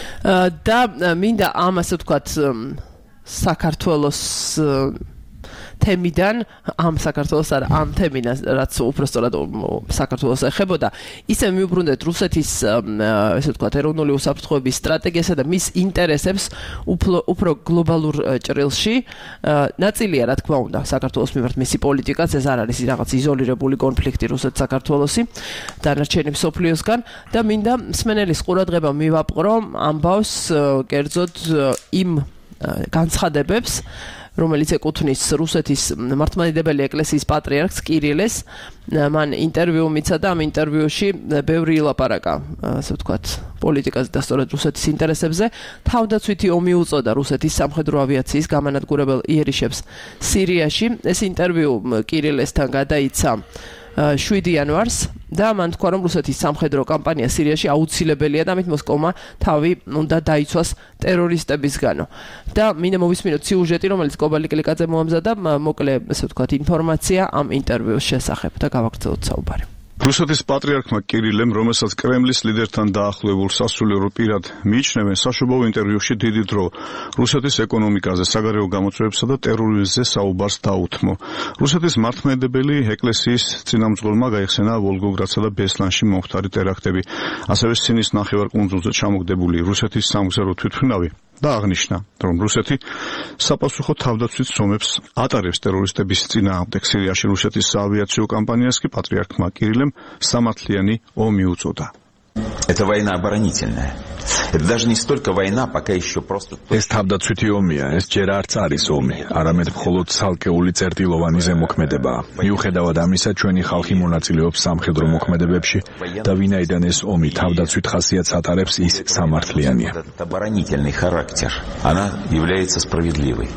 და მინდა ამ ასე ვთქვათ საქართველოს თემიდან ამ საქართველოს არა ამ თემიდან რაც უბრალოდ საქართველოს ეხებოდა ისე მიუბრუნდეთ რუსეთის ესე ვთქვათ ეროვნული უსაფრთხოების სტრატეგიასა და მის ინტერესებს უფრო გლობალურ ჭრილში ნაწილია რა თქმა უნდა საქართველოს მიმართ მისი პოლიტიკაც ეს არ არის რაღაც იზოლირებული კონფლიქტი რუსეთ-საქართველოსი დანარჩენი მსოფლიოსგან და მინდა მსმენელის ყურადღება მივაპყრო ამბავს კერძოდ იმ განცხადებებს რომელიც ეკუთვნის რუსეთის მართლმადიდებელი ეკლესიის პატრიარქს კირილეს მან ინტერვიუ მიცა და ამ ინტერვიუში ბევრი ილაპარაკა ასე ვთქვათ პოლიტიკაზე და სწორედ რუსეთის ინტერესებზე თავდაცვითი ომი უწოდა რუსეთის სამხედრო ავიაციის გამანადგურებელ იერიშებს სირიაში ეს ინტერვიუ კირილესთან გადაიცა 7 იანვარს და მან თქვა რომ რუსეთის სამხედრო კამპანია სირიაში აუცილებელია და ამით მოსკოვმა თავი უნდა დაიცვას ტერორისტებისგანო და მინდა მოვისმინოთ სიუჟეტი რომელიც კობალი კლიკაძე მოამზადა მოკლე ასე ვთქვათ ინფორმაცია ამ ინტერვიუს შესახებ და გავაგრძელოთ საუბარი რუსეთის პატრიარქმა კირილემ, რომელსაც კრემლის ლიდერთან დაახლოებულ სასულიერო პირად მიიჩნევენ, საშობაო ინტერვიუში დიდი დრო რუსეთის ეკონომიკაზე, საგარეო გამოწვევებსა და ტერორიზმზე საუბარს დაუთმო. რუსეთის მართლმადიდებელი ეკლესიის წინამძღოლმა გაიხსენა ვოლგოგრადსა და ბესლანში მომხდარი ტერაქტები, ასევე სინის ნახევარკუნძულზე ჩამოგდებული რუსეთის სამგზავრო თვითმფრინავი და აღნიშნა, რომ რუსეთი საპასუხო თავდაცვის ზომებს ატარებს ტერორისტების წინააღმდეგ. სირიაში რუსეთის საავიაციო კამპანიას კი პატრიარქმა კირილემ სამართლიანი ომი უწოდა. Это война оборонительная. Это даже не столько война, пока еще просто... ეს თავდაცვითი ომია, ეს ჯერ არც არის ომი, არამედ მხოლოდ ცალკეული წერტილოვანი ზემოქმედებაა. მიუხედავად ამისა, ჩვენი ხალხი მონაწილეობს სამხედრო მოქმედებებში და ვინაიდან ეს ომი თავდაცვით ხასიათს ატარებს, ის სამართლიანია. Это оборонительный характер. Она является справедливой.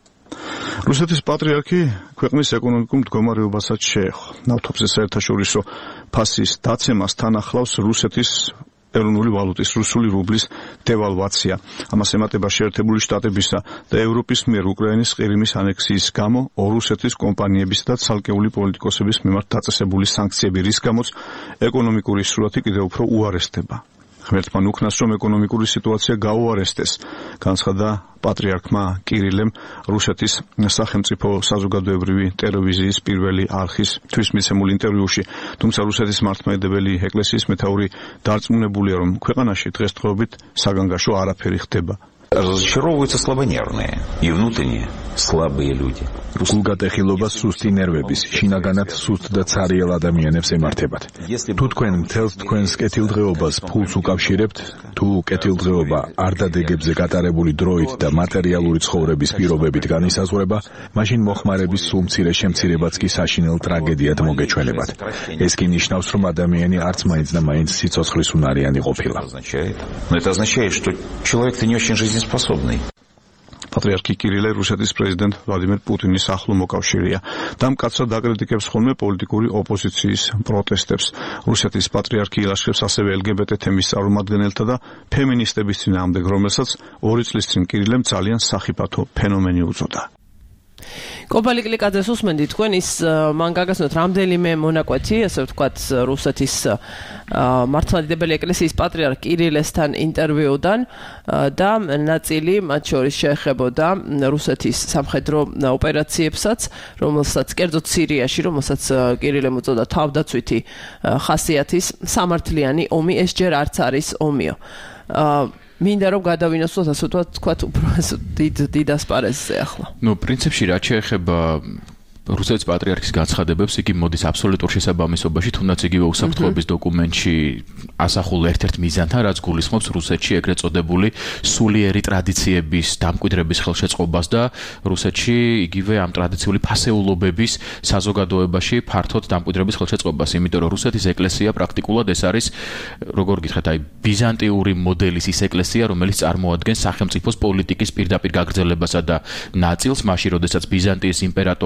რუსეთის პატრიარქი ქვეყნის ეკონომიკურ მდგომარეობასაც შეეხო. ნავთობის საერთაშორისო ფასის დაცემას თან ახლავს რუსეთის ეროვნული ვალუტის რუსული რუბლის დევალვაცია. ამას ემატება შეერთებული შტატებისა და ევროპის მიერ უკრაინის ყირიმის ანექსიის გამო რუსეთის კომპანიებისა და ცალკეული პოლიტიკოსების მიმართ დაწესებული სანქციები, რის გამოც ეკონომიკური სურათი კიდევ უფრო უარესდება. ღმერთმა უკნას რომ ეკონომიკური სიტუაცია გაუარესდეს, განცხადა პატრიარქმა კირილემ რუსეთის სახელმწიფო საზოგადოებრივი ტელევიზიის პირველი არხის თვისმიცემულ ინტერვიუში. თუმცა რუსეთის მართლმადიდებელი ეკლესიის მეთაური დარწმუნებულია, რომ ქვეყანაში დღესდღეობით საგანგაშო არაფერი ხდება. Разочаровываются слабонервные и внутренне слабые люди. გულგატეხილობა სუსტი ნერვების, შინაგანად სუსტ და ცარიელ ადამიანებს ემართებათ. თუ თქვენ მთელს თქვენს კეთილდღეობას ფულს უკავშირებთ, თუ კეთილდღეობა არ დადეგებზე გატარებული დროით და მატერიალური ცხოვრების პირობებით განისაზღვრება, მაშინ მოხმარების სულ მცირე შემცირებაც კი საშინელ ტრაგედიად მოგეჩვენებათ. ეს კი ნიშნავს, რომ ადამიანი არც მაინც და მაინც სიცოცხლის უნარიანი ყოფილა. Но это означает, что человек-то не очень жизнеспособный. პატრიარქი კირილე რუსეთის პრეზიდენტ ვლადიმერ პუტინის ახლო მოკავშირეა და მკაცრად აკრიტიკებს ხოლმე პოლიტიკური ოპოზიციის პროტესტებს. რუსეთის პატრიარქი ილაშქრებს ასევე LGBT თემის წარმომადგენელთა და ფემინისტების წინააღმდეგ, რომელსაც 2 წლის წინ კირილემ ძალიან სახიფათო ფენომენი უწოდა. კობალი კლიკაძეს უსმენთ თქვენ ის მან გაგაცნოთ რამდენიმე მონაკვეთი, ასე ვთქვათ, რუსეთის მართლმადიდებელი ეკლესიის პატრიარქ კირილესთან ინტერვიუდან და ნაწილი მათ შორის შეეხებოდა რუსეთის სამხედრო ოპერაციებსაც, რომელსაც კერძოდ სირიაში, რომელსაც კირილემ უწოდა თავდაცვითი ხასიათის სამართლიანი ომი, ეს ჯერ არც არის ომიო. მინდა რომ გადავინოსოთ ასე ვთქვათ უფრო დიდ ასპარეზზე ახლა. ნუ პრინციპში რაც შეეხება რუსეთის პატრიარქის განცხადებებს, იგი მოდის აბსოლუტურ შესაბამისობაში, თუნდაც იგივე უსაფრთხოების დოკუმენტში ასახულ ერთ-ერთ მიზანთან, რაც გულისხმობს რუსეთში ეგრეთ წოდებული სულიერი ტრადიციების დამკვიდრების ხელშეწყობას და რუსეთში იგივე ამ ტრადიციული ფასეულობების საზოგადოებაში ფართოდ დამკვიდრების ხელშეწყობას, იმიტომ რომ რუსეთის ეკლესია პრაქტიკულად ეს არის, როგორ გითხრათ, აი ბიზანტიური მოდელის ის ეკლესია, რომელიც წარმოადგენს სახელმწიფოს პოლიტიკის პირდაპირ გაგრძელებასა და ნაწილს, მაშინ როდესაც ბიზანტიის იმპერატორი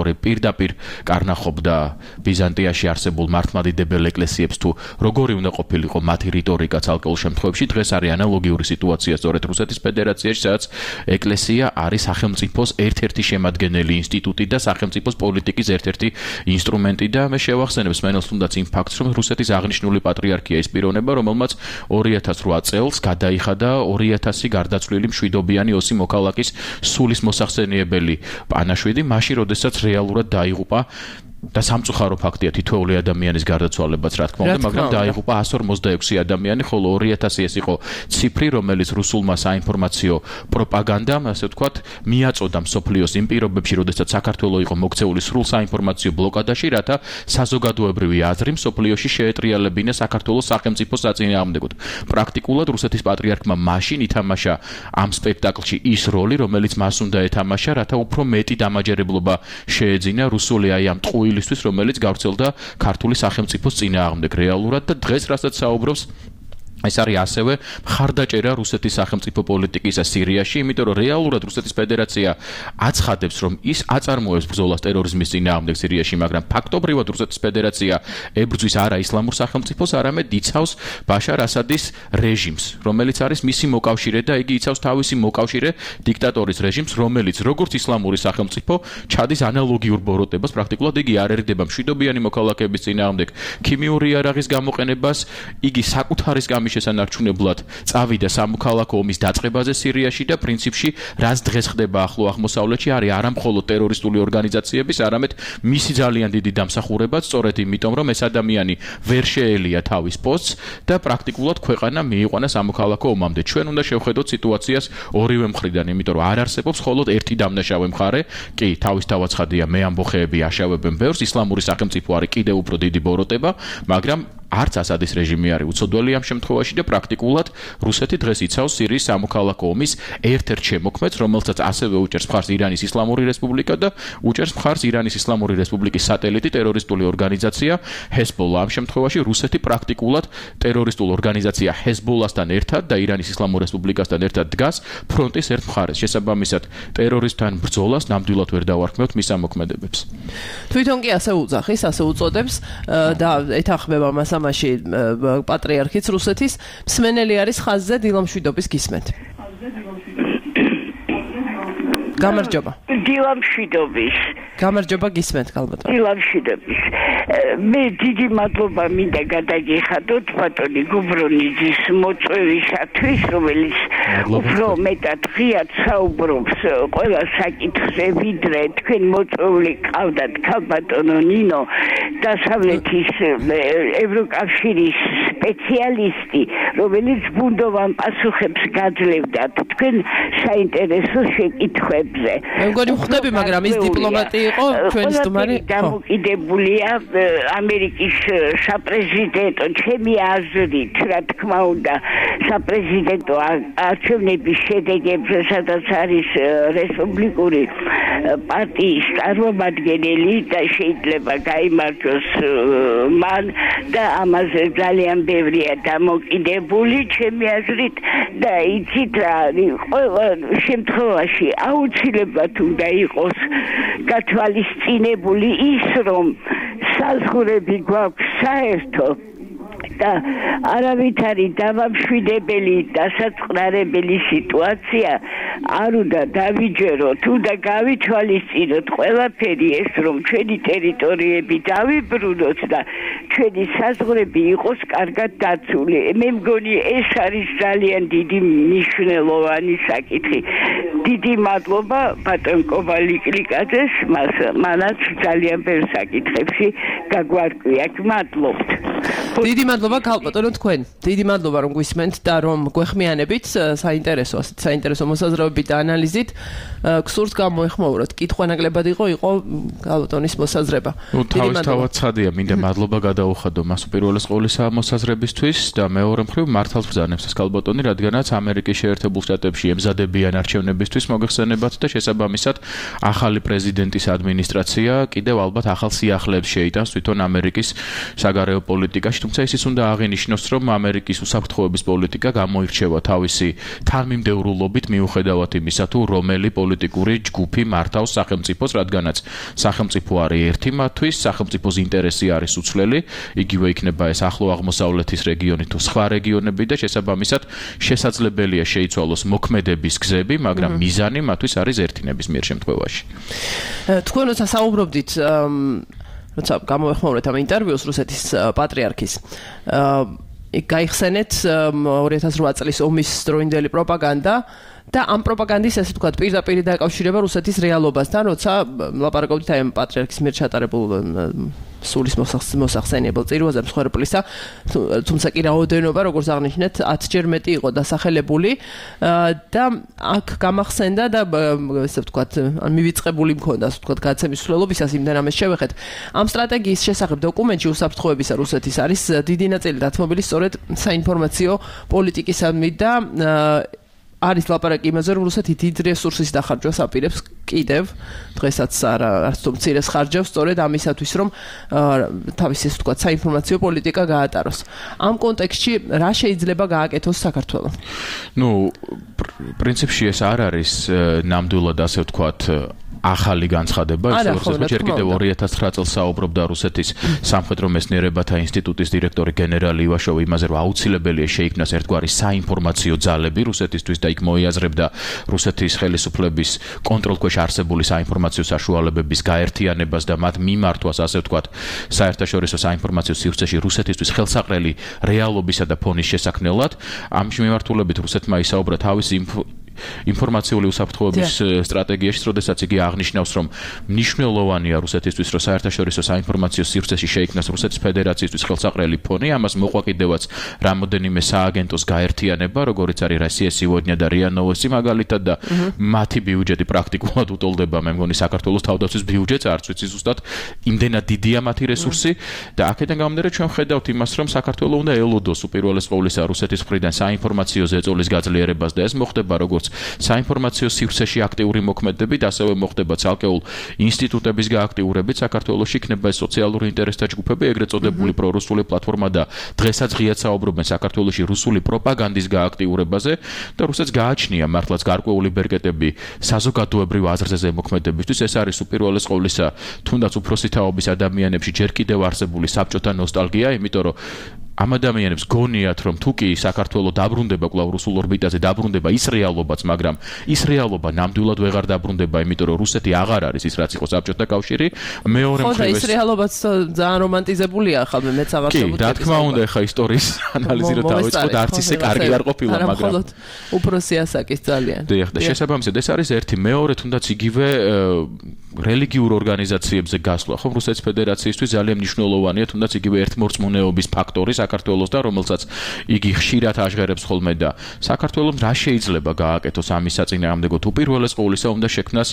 პირდაპირ კარნახობდა ბიზანტიაში არსებულ მართლმადიდებელ ეკლესიებს თუ როგორი უნდა ყოფილიყო მათი რიტორიკა ცალკეულ შემთხვევებში, დღეს არის ანალოგიური სიტუაცია სწორედ რუსეთის ფედერაციაში, სადაც ეკლესია არის სახელმწიფოს ერთ-ერთი შემადგენელი ინსტიტუტი და სახელმწიფოს პოლიტიკის ერთ-ერთი ინსტრუმენტი და მე შევახსენებ მსმენელს თუნდაც იმ ფაქტს, რომ რუსეთის აღნიშნული პატრიარქია ის პიროვნება, რომელმაც 2008 წელს გადაიხადა 2000 გარდაცვლილი მშვიდობიანი ოსი მოქალაქის სულის მოსახსენიებელი პანაშვიდი, მაშინ როდესაც რეალურად დაიღუპა და სამწუხარო ფაქტია თითოეული ადამიანის გარდაცვალებაც რა თქმა უნდა, მაგრამ დაიღუპა 146 ადამიანი, ხოლო 2000 ეს იყო ციფრი, რომელიც რუსულმა საინფორმაციო პროპაგანდამ, ასე ვთქვათ, მიაწოდა მსოფლიოს იმ პირობებში, როდესაც საქართველო იყო მოქცეული სრულ საინფორმაციო ბლოკადაში, რათა საზოგადოებრივი აზრი მსოფლიოში შეეტრიალებინა საქართველოს სახელმწიფოს საწინააღმდეგოდ. პრაქტიკულად რუსეთის პატრიარქმა მაშინ ითამაშა ამ სპექტაკლში ის როლი, რომელიც მას უნდა ეთამაშა, რათა უფრო მეტი დამაჯერებლობა შეეძინა რუსული აი ამ ტყუილისთვის, რომელიც გავრცელდა ქართული სახელმწიფოს წინააღმდეგ რეალურად და დღეს რასაც საუბრობს ეს არის ასევე მხარდაჭერა რუსეთის სახელმწიფო პოლიტიკისა სირიაში, იმიტომ რომ რეალურად რუსეთის ფედერაცია აცხადებს, რომ ის აწარმოებს ბრძოლას ტერორიზმის წინააღმდეგ სირიაში, მაგრამ ფაქტობრივად რუსეთის ფედერაცია ებრძვის არა ისლამურ სახელმწიფოს, არამედ იცავს ბაშარ ასადის რეჟიმს, რომელიც არის მისი მოკავშირე და იგი იცავს თავისი მოკავშირე დიქტატორის რეჟიმს, რომელიც როგორც ისლამური სახელმწიფო ჩადის ანალოგიურ ბოროტებას, პრაქტიკულად იგი არ ერიდება მშვიდობიანი მოქალაქეების წინააღმდეგ ქიმიური იარაღის გამოყენებას, იგი საკუთარის შესანარჩუნებლად წავიდა სამოქალაქო ომის დაწყებაზე სირიაში და პრინციპში რაც დღეს ხდება ახლო აღმოსავლეთში არის არა მხოლოდ ტერორისტული ორგანიზაციების, არამედ მისი ძალიან დიდი დამსახურებაც, სწორედ იმიტომ რომ ეს ადამიანი ვერ შეელია თავის პოსტს და პრაქტიკულად ქვეყანა მიიყვანა სამოქალაქო ომამდე. ჩვენ უნდა შევხედოთ სიტუაციას ორივე მხრიდან, იმიტომ რომ არ არსებობს მხოლოდ ერთი დამნაშავე მხარე, კი, თავისთავად ცხადია, მე ამბოხეები აშავებენ ბევრს, ისლამური სახელმწიფო არის კიდევ უფრო დიდი ბოროტება, მაგრამ არც ასადის რეჟიმი არის უცოდველი ამ შემთხვევაში და პრაქტიკულად რუსეთი დღეს იცავს სირიის სამოქალაქო ომის ერთ-ერთ შემოქმედს, რომელსაც ასევე უჭერს მხარს ირანის ისლამური რესპუბლიკა და უჭერს მხარს ირანის ისლამური რესპუბლიკის სატელიტი ტერორისტული ორგანიზაცია ჰეზბოლა. ამ შემთხვევაში რუსეთი პრაქტიკულად ტერორისტულ ორგანიზაცია ჰეზბოლასთან ერთად და ირანის ისლამურ რესპუბლიკასთან ერთად დგას ფრონტის ერთ მხარეს. შესაბამისად, ტერორისტთან ბრძოლას ნამდვილად ვერ დავარქმევთ მის ამოქმედებებს. თვითონ კი ასე უძახის, ასე უწოდებს და ეთანხმება მას ამაში პატრიარქიც რუსეთის. მსმენელი არის ხაზზე, დილამშვიდობის გისმენთ. გამარჯობა. დილამშვიდობის. გამარჯობა, გისმენთ ქალბატონო. დილამშვიდობის. მე დიდი მადლობა მინდა გადაგიხადოთ ბატონი გუბრონიძის მოწვევისათვის, რომელიც უფრო მეტად ღიად საუბრობს ყველა საკითხზე, ვიდრე თქვენ მოწვეული ყავდათ ქალბატონო ნინო, დასავლეთის ევროკავშირის სპეციალისტი, რომელიც ბუნდოვან პასუხებს გაძლევდათ თქვენ საინტერესო შეკითხვებზე. მე მგონი ხვდები, მაგრამ ის დიპლომატი იყო ჩვენი სტუმარი. დამოკიდებულია ამერიკის საპრეზიდენტო, ჩემი აზრით, რა თქმა უნდა, საპრეზიდენტო არჩევნების შედეგებზე, სადაც არის რესპუბლიკური პარტიის წარმომადგენელი და შეიძლება გაიმარჯვოს მან და ამაზე ძალიან ბევრია დამოკიდებული, ჩემი აზრით და იცით რა, ყველა შემთხვევაში აუცილებლად უნდა იყოს გათვალისწინებული ის, რომ საზღვრები გვაქვს საერთო და არავით არის დამამშვიდებელი დასაწყნარებელი სიტუაცია არ უნდა დავიჯეროთ, უნდა გავითვალისწინოთ ყველაფერი ეს, რომ ჩვენი ტერიტორიები დავიბრუნოთ და ჩვენი საზღვრები იყოს კარგად დაცული. მე მგონი ეს არის ძალიან დიდი მნიშვნელოვანი საკითხი. დიდი მადლობა ბატონ კოვალიკლიკაძეს, მანაც ძალიან ბევრ საკითხებში გაგვარკვია. გმადლობთ. დიდი მადლობა ქალბატონო თქვენ. დიდი მადლობა რომ გვისმენთ და რომ გვეხმიანებით საინტერესო მოსაზრებებით და ანალიზით. გსურთ გამოეხმაუროთ. კითხვა ნაკლებად იყო ქალბატონის მოსაზრება. თავისთავად ცხადია, მინდა მადლობა გადაუხადო მას უპირველეს ყოვლისა მოსაზრებისთვის და მეორე მხრივ მართალს ბრძანებს ეს ქალბატონი, რადგანაც ამერიკის შეერთებულ შტატებში ემზადებიან არჩევნებისთვის პრეზიდენტისთვის მოგეხსენებათ და შესაბამისად ახალი პრეზიდენტის ადმინისტრაცია კიდევ ალბათ ახალ სიახლეებს შეიტანს თვითონ ამერიკის საგარეო პოლიტიკაში, თუმცა ისიც უნდა აღინიშნოს, რომ ამერიკის უსაფრთხოების პოლიტიკა გამოირჩევა თავისი თანმიმდევრულობით მიუხედავად იმისა, თუ რომელი პოლიტიკური ჯგუფი მართავს სახელმწიფოს, რადგანაც სახელმწიფო არის ერთი მათთვის, სახელმწიფოს ინტერესი არის უცვლელი, იგივე იქნება ეს ახლო აღმოსავლეთის რეგიონი თუ სხვა რეგიონები და შესაბამისად შესაძლებელია შეიცვალოს მოქმედების გზები, მაგრამ მიზანი მათთვის არის ერთი ნებისმიერ შემთხვევაში. თქვენ როცა საუბრობდით, როცა გამოეხმაურეთ ამ ინტერვიუს რუსეთის პატრიარქის, გაიხსენეთ 2008 წლის ომის დროინდელი პროპაგანდა და ამ პროპაგანდის ესე ვთქვათ პირდაპირ დაკავშირება რუსეთის რეალობასთან, როცა ლაპარაკობდით აი ამ პატრიარქის მიერ ჩატარებულ სულის მოსახსენიებელ წირვაზე მსხვერპლისა, თუმცა კი რაოდენობა, როგორც აღნიშნეთ, 10-ჯერ მეტი იყო დასახელებული და აქ გამახსენდა და ესე ვთქვათ, მივიწყებული მქონდა, ასე ვთქვათ, გადაცემის მსვლელობისას იმდენ ამას შევეხეთ. ამ სტრატეგიის შესახებ დოკუმენტში უსაფრთხოებისა რუსეთის არის დიდი ნაწილი დათმობილი სწორედ საინფორმაციო პოლიტიკისადმი და არის ლაპარაკი იმაზე, რომ რუსეთი დიდ რესურსის დახარჯვას აპირებს კიდევ დღესაც არც თუ მცირეს ხარჯავს სწორედ ამისათვის, რომ თავისი ესე ვთქვათ საინფორმაციო პოლიტიკა გაატაროს. ამ კონტექსტში რა შეიძლება გააკეთოს საქართველოს? პრინციპში ეს არ არის ნამდვილად ასე ვთქვათ ახალი განცხადება, ის ჯერ კიდევ 2009 წელს საუბრობდა რუსეთის სამხედრო მეცნიერებათა ინსტიტუტის დირექტორი გენერალი ივაშოვი იმაზე, რომ აუცილებელია შეიქმნას ერთგვარი საინფორმაციო ძალები რუსეთისთვის და იქ მოიაზრებდა რუსეთის ხელისუფლების კონტროლქვეშ არსებული საინფორმაციო საშუალებების გაერთიანებას და მათ მიმართვას, ასე ვთქვათ, საერთაშორისო საინფორმაციო სივრცეში რუსეთისთვის ხელსაყრელი რეალობისა და ფონის შესაქმნელად. ამის მიმართულებით რუსეთმა ისაუბრა თავისი ინფორმაციული უსაფრთხოების სტრატეგიაში, როდესაც იგი აღნიშნავს, რომ მნიშვნელოვანია რუსეთისთვის, რომ საერთაშორისო საინფორმაციო სივრცეში შეიქმნას რუსეთის ფედერაციისთვის ხელსაყრელი ფონი, ამას მოყვა კიდევაც რამოდენიმე სააგენტოს გაერთიანება, როგორიც არის Россия сегодня და RIA Novosti მაგალითად და მათი ბიუჯეტი პრაქტიკულად უტოლდება, მე მგონი საქართველოს თავდაცვის ბიუჯეტს, არც ვიცი ზუსტად, იმდენად დიდია მათი რესურსი და აქედან გამომდინარე ჩვენ ხედავთ იმას, რომ საქართველოს უნდა ელოდოს უპირველეს ყოვლისა რუსეთის მხრიდან საინფორმაციო ზეწოლის გაძლიერებას და ეს მოხდება როგორც საინფორმაციო სივრცეში აქტიური მოქმედებით, ასევე მოხდება ცალკეულ ინსტიტუტების გააქტიურებით. საქართველოში იქნება სოციალური ინტერესთა ჯგუფები, ეგრეთ წოდებული პრორუსული პლატფორმა და დღესაც ღიად საუბრობენ საქართველოში რუსული პროპაგანდის გააქტიურებაზე და რუსეთს გააჩნია მართლაც გარკვეული ბერკეტები საზოგადოებრივ აზრზე ზემოქმედებისთვის. ეს არის უპირველეს ყოვლისა თუნდაც უფროსი თაობის ადამიანებში ჯერ კიდევ არსებული საბჭოთა ნოსტალგია, იმიტომ რომ ამ ადამიანებს გონიათ, რომ თუ კი საქართველოს დაბრუნდება კვლავ რუსულ ორბიტაზე, დაბრუნდება ის რეალობაც, მაგრამ ის რეალობა ნამდვილად ვეღარ დაბრუნდება, იმიტომ რომ რუსეთი აღარ არის ის, რაც იყო საბჭოთა კავშირი. მეორე მხრივ ის რეალობაც ძალიან რომანტიზებულია, ხალხი მეც აღარ შევუდგები. კი, რა თქმა უნდა, ეხა ისტორიის ანალიზი რო დავიწყოთ, არც ისე კარგი არ ყოფილა, მაგრამ მხოლოდ უფროსი ასაკის ძალიან. დიახ, და შესაბამისად ეს არის ერთი, მეორე თუნდაც იგივე რელიგიურ ორგანიზაციებზე გასვლა, ხო, რუსეთის ფედერაციისთვის ძალიან მნიშვნელოვანია, თუნდაც იგივე ერთმორწმუნეობის ფაქტორი საქართველოს და რომელსაც იგი ხშირად აღღერებს ხოლმე და საქართველოს რა შეიძლება გააკეთოს ამის საწინააღმდეგოდ? უპირველეს ყოვლისა უნდა შექმნას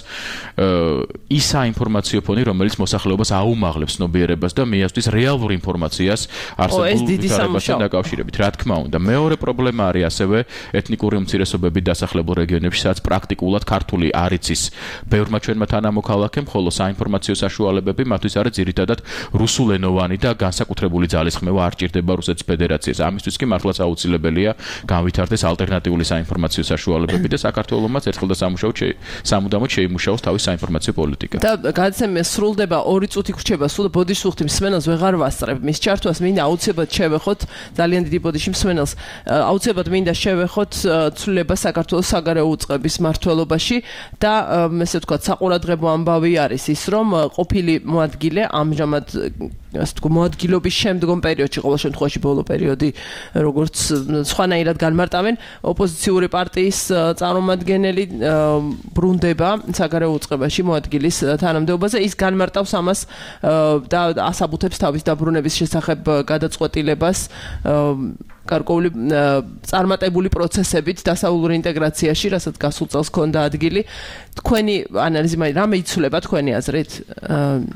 ის საინფორმაციო ფონი, რომელიც მოსახლეობას აუმაღლებს ცნობიერებას და მიასწრის რეალურ ინფორმაციას არსებულ ვითარებასთან დაკავშირებით. რა თქმა უნდა, მეორე პრობლემა არის ასევე ეთნიკური უმცირესობები დასახლებულ რეგიონებში, სადაც პრაქტიკულად ქართული არ იცის ბევრმა ჩვენმა თანამოქალაქემ, ხოლო საინფორმაციო საშუალებები მათთვის არის ძირითადად რუსულენოვანი და განსაკუთრებული ძალისხმევა არ ჭირდება რუსეთის ფედერაციას. ამისთვის კი მართლაც აუცილებელია განვითარდეს ალტერნატიული საინფორმაციო საშუალებები და საქართველოსაც ერთხელ და სამუდამოდ შეიმუშაოს თავის საინფორმაციო პოლიტიკა. და გადაცემა სრულდება 2 წუთი გრჩება, სულ ბოდიშუხტი მსმენელს ვეღარ ვასწრებ. მის ჩართვას მინდა აუცილებლად შევეხოთ, ძალიან დიდი ბოდიში მსმენელს. აუცილებლად მინდა შევეხოთ ცვლილება საქართველოს საგარეო უწყების მმართველობაში და ესე ვთქვათ, საყურადღებო ამბავი არის ის, რომ ყოფილი მოადგილე ამჟამად ასე ვთქვათ, მოადგილობის შემდგომ პერიოდში, ყოველ შემთხვევაში ბოლო პერიოდი, როგორც სხვანაირად განმარტავენ, ოპოზიციური პარტიის წარმომადგენელი ბრუნდება საგარეო უწყებაში მოადგილის თანამდებობაზე. ის განმარტავს ამას და ასაბუთებს თავის დაბრუნების შესახებ გადაწყვეტილებას გარკვეული წარმატებული პროცესებით დასავლური ინტეგრაციაში, რასაც გასულ წელს ჰქონდა ადგილი. თქვენი ანალიზი, რამე იცვლება თქვენი აზრით?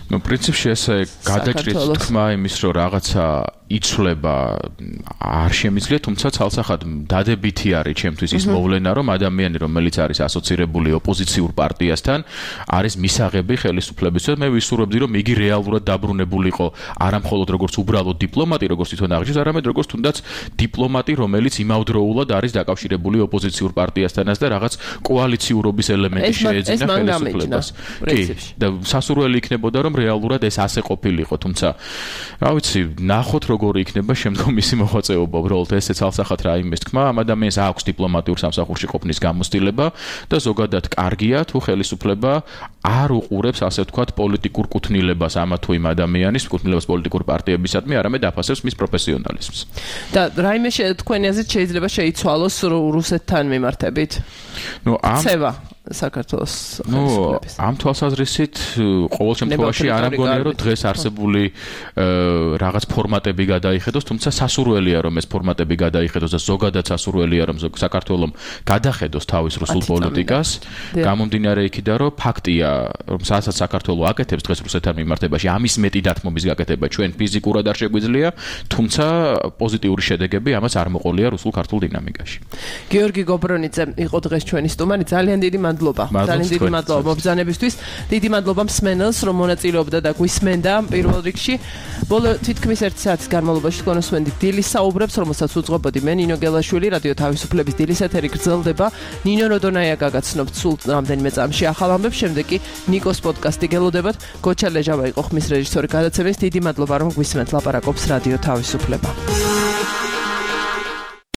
ნუ პრინციპში ესე გადაჭრით თქმა იმის რომ რაღაცა იცვლება არ შემიძლია, თუმცა ცალსახად დადებითი არის ჩემთვის ის მოვლენა, რომ ადამიანი, რომელიც არის ასოცირებული ოპოზიციურ პარტიასთან, არის მისაღები ხელისუფლებისთვის. მე ვისურვებდი, რომ იგი რეალურად დაბრუნებულიყო არა მხოლოდ როგორც უბრალოდ დიპლომატი, როგორც თვითონ აღნიშნეს, არამედ როგორც თუნდაც დიპლომატი, რომელიც იმავდროულად არის დაკავშირებული ოპოზიციურ პარტიასთანაც და რაღაც კოალიციურობის ელემენტი შეეძინა ხელისუფლებას. კი, და სასურველი იქნებოდა, რომ რეალურად ეს ასე ყოფილიყო, თუმცა რა ვიცი, ნახოთ როგორი იქნება შემდგომ მისი მოღვაწეობა, უბრალოდ ესე ცალსახად რა იმის თქმა, ამ ადამიანს აქვს დიპლომატიურ სამსახურში ყოფნის გამოცდილება და ზოგადად კარგია თუ ხელისუფლება არ უყურებს ასე ვთქვათ პოლიტიკურ კუთვნილებას ამა თუ იმ ადამიანის კუთვნილებას პოლიტიკურ პარტიებისადმი, არამედ აფასებს მის პროფესიონალიზმს. და რაიმე თქვენი აზრით შეიძლება შეიცვალოს რუსეთთან მიმართებით? ნუ ამ ცევა საქართველოს ხელისუფლების. ამ თვალსაზრისით ყოველ შემთხვევაში არ ამგონია რომ დღეს არსებული რაღაც ფორმატები გადაიხედოს, თუმცა სასურველია რომ ეს ფორმატები გადაიხედოს და ზოგადად სასურველია რომ საქართველოს გადახედოს თავის რუსულ პოლიტიკას. გამომდინარე იქიდან რომ ფაქტია რომ სასაც საქართველოს აკეთებს დღეს რუსეთთან მიმართებაში ამის მეტი დათმობის გაკეთება ჩვენ ფიზიკურად არ შეგვიძლია, თუმცა პოზიტიური შედეგები ამას არ მოყოლია რუსულ-ქართულ დინამიკაში. გიორგი გობრონიძე იყო დღეს ჩვენი სტუმარი, ძალიან დიდი ძალიან დიდი მადლობა მობრძანებისთვის. დიდი მადლობა მსმენელს, რომ მონაწილეობდა და გვისმენდა პირველ რიგში. ბოლო თითქმის 1 საათის განმავლობაში თქვენ უსმენდით დილის საუბრებს, რომელსაც უძღვებოდი მე ნინო გელაშვილი, რადიო თავისუფლების დილის ეთერი გრძელდება. ნინო როდონაია გაგაცნობთ სულ რამდენიმე წამში ახალ ამბებს, შემდეგ კი ნიკოს პოდკასტი გელოდებათ. გოჩა ლეჟავა იყო ხმის რეჟისორი გადაცემის. დიდი მადლობა რომ გვისმენთ, ლაპარაკობს რადიო თავისუფლება.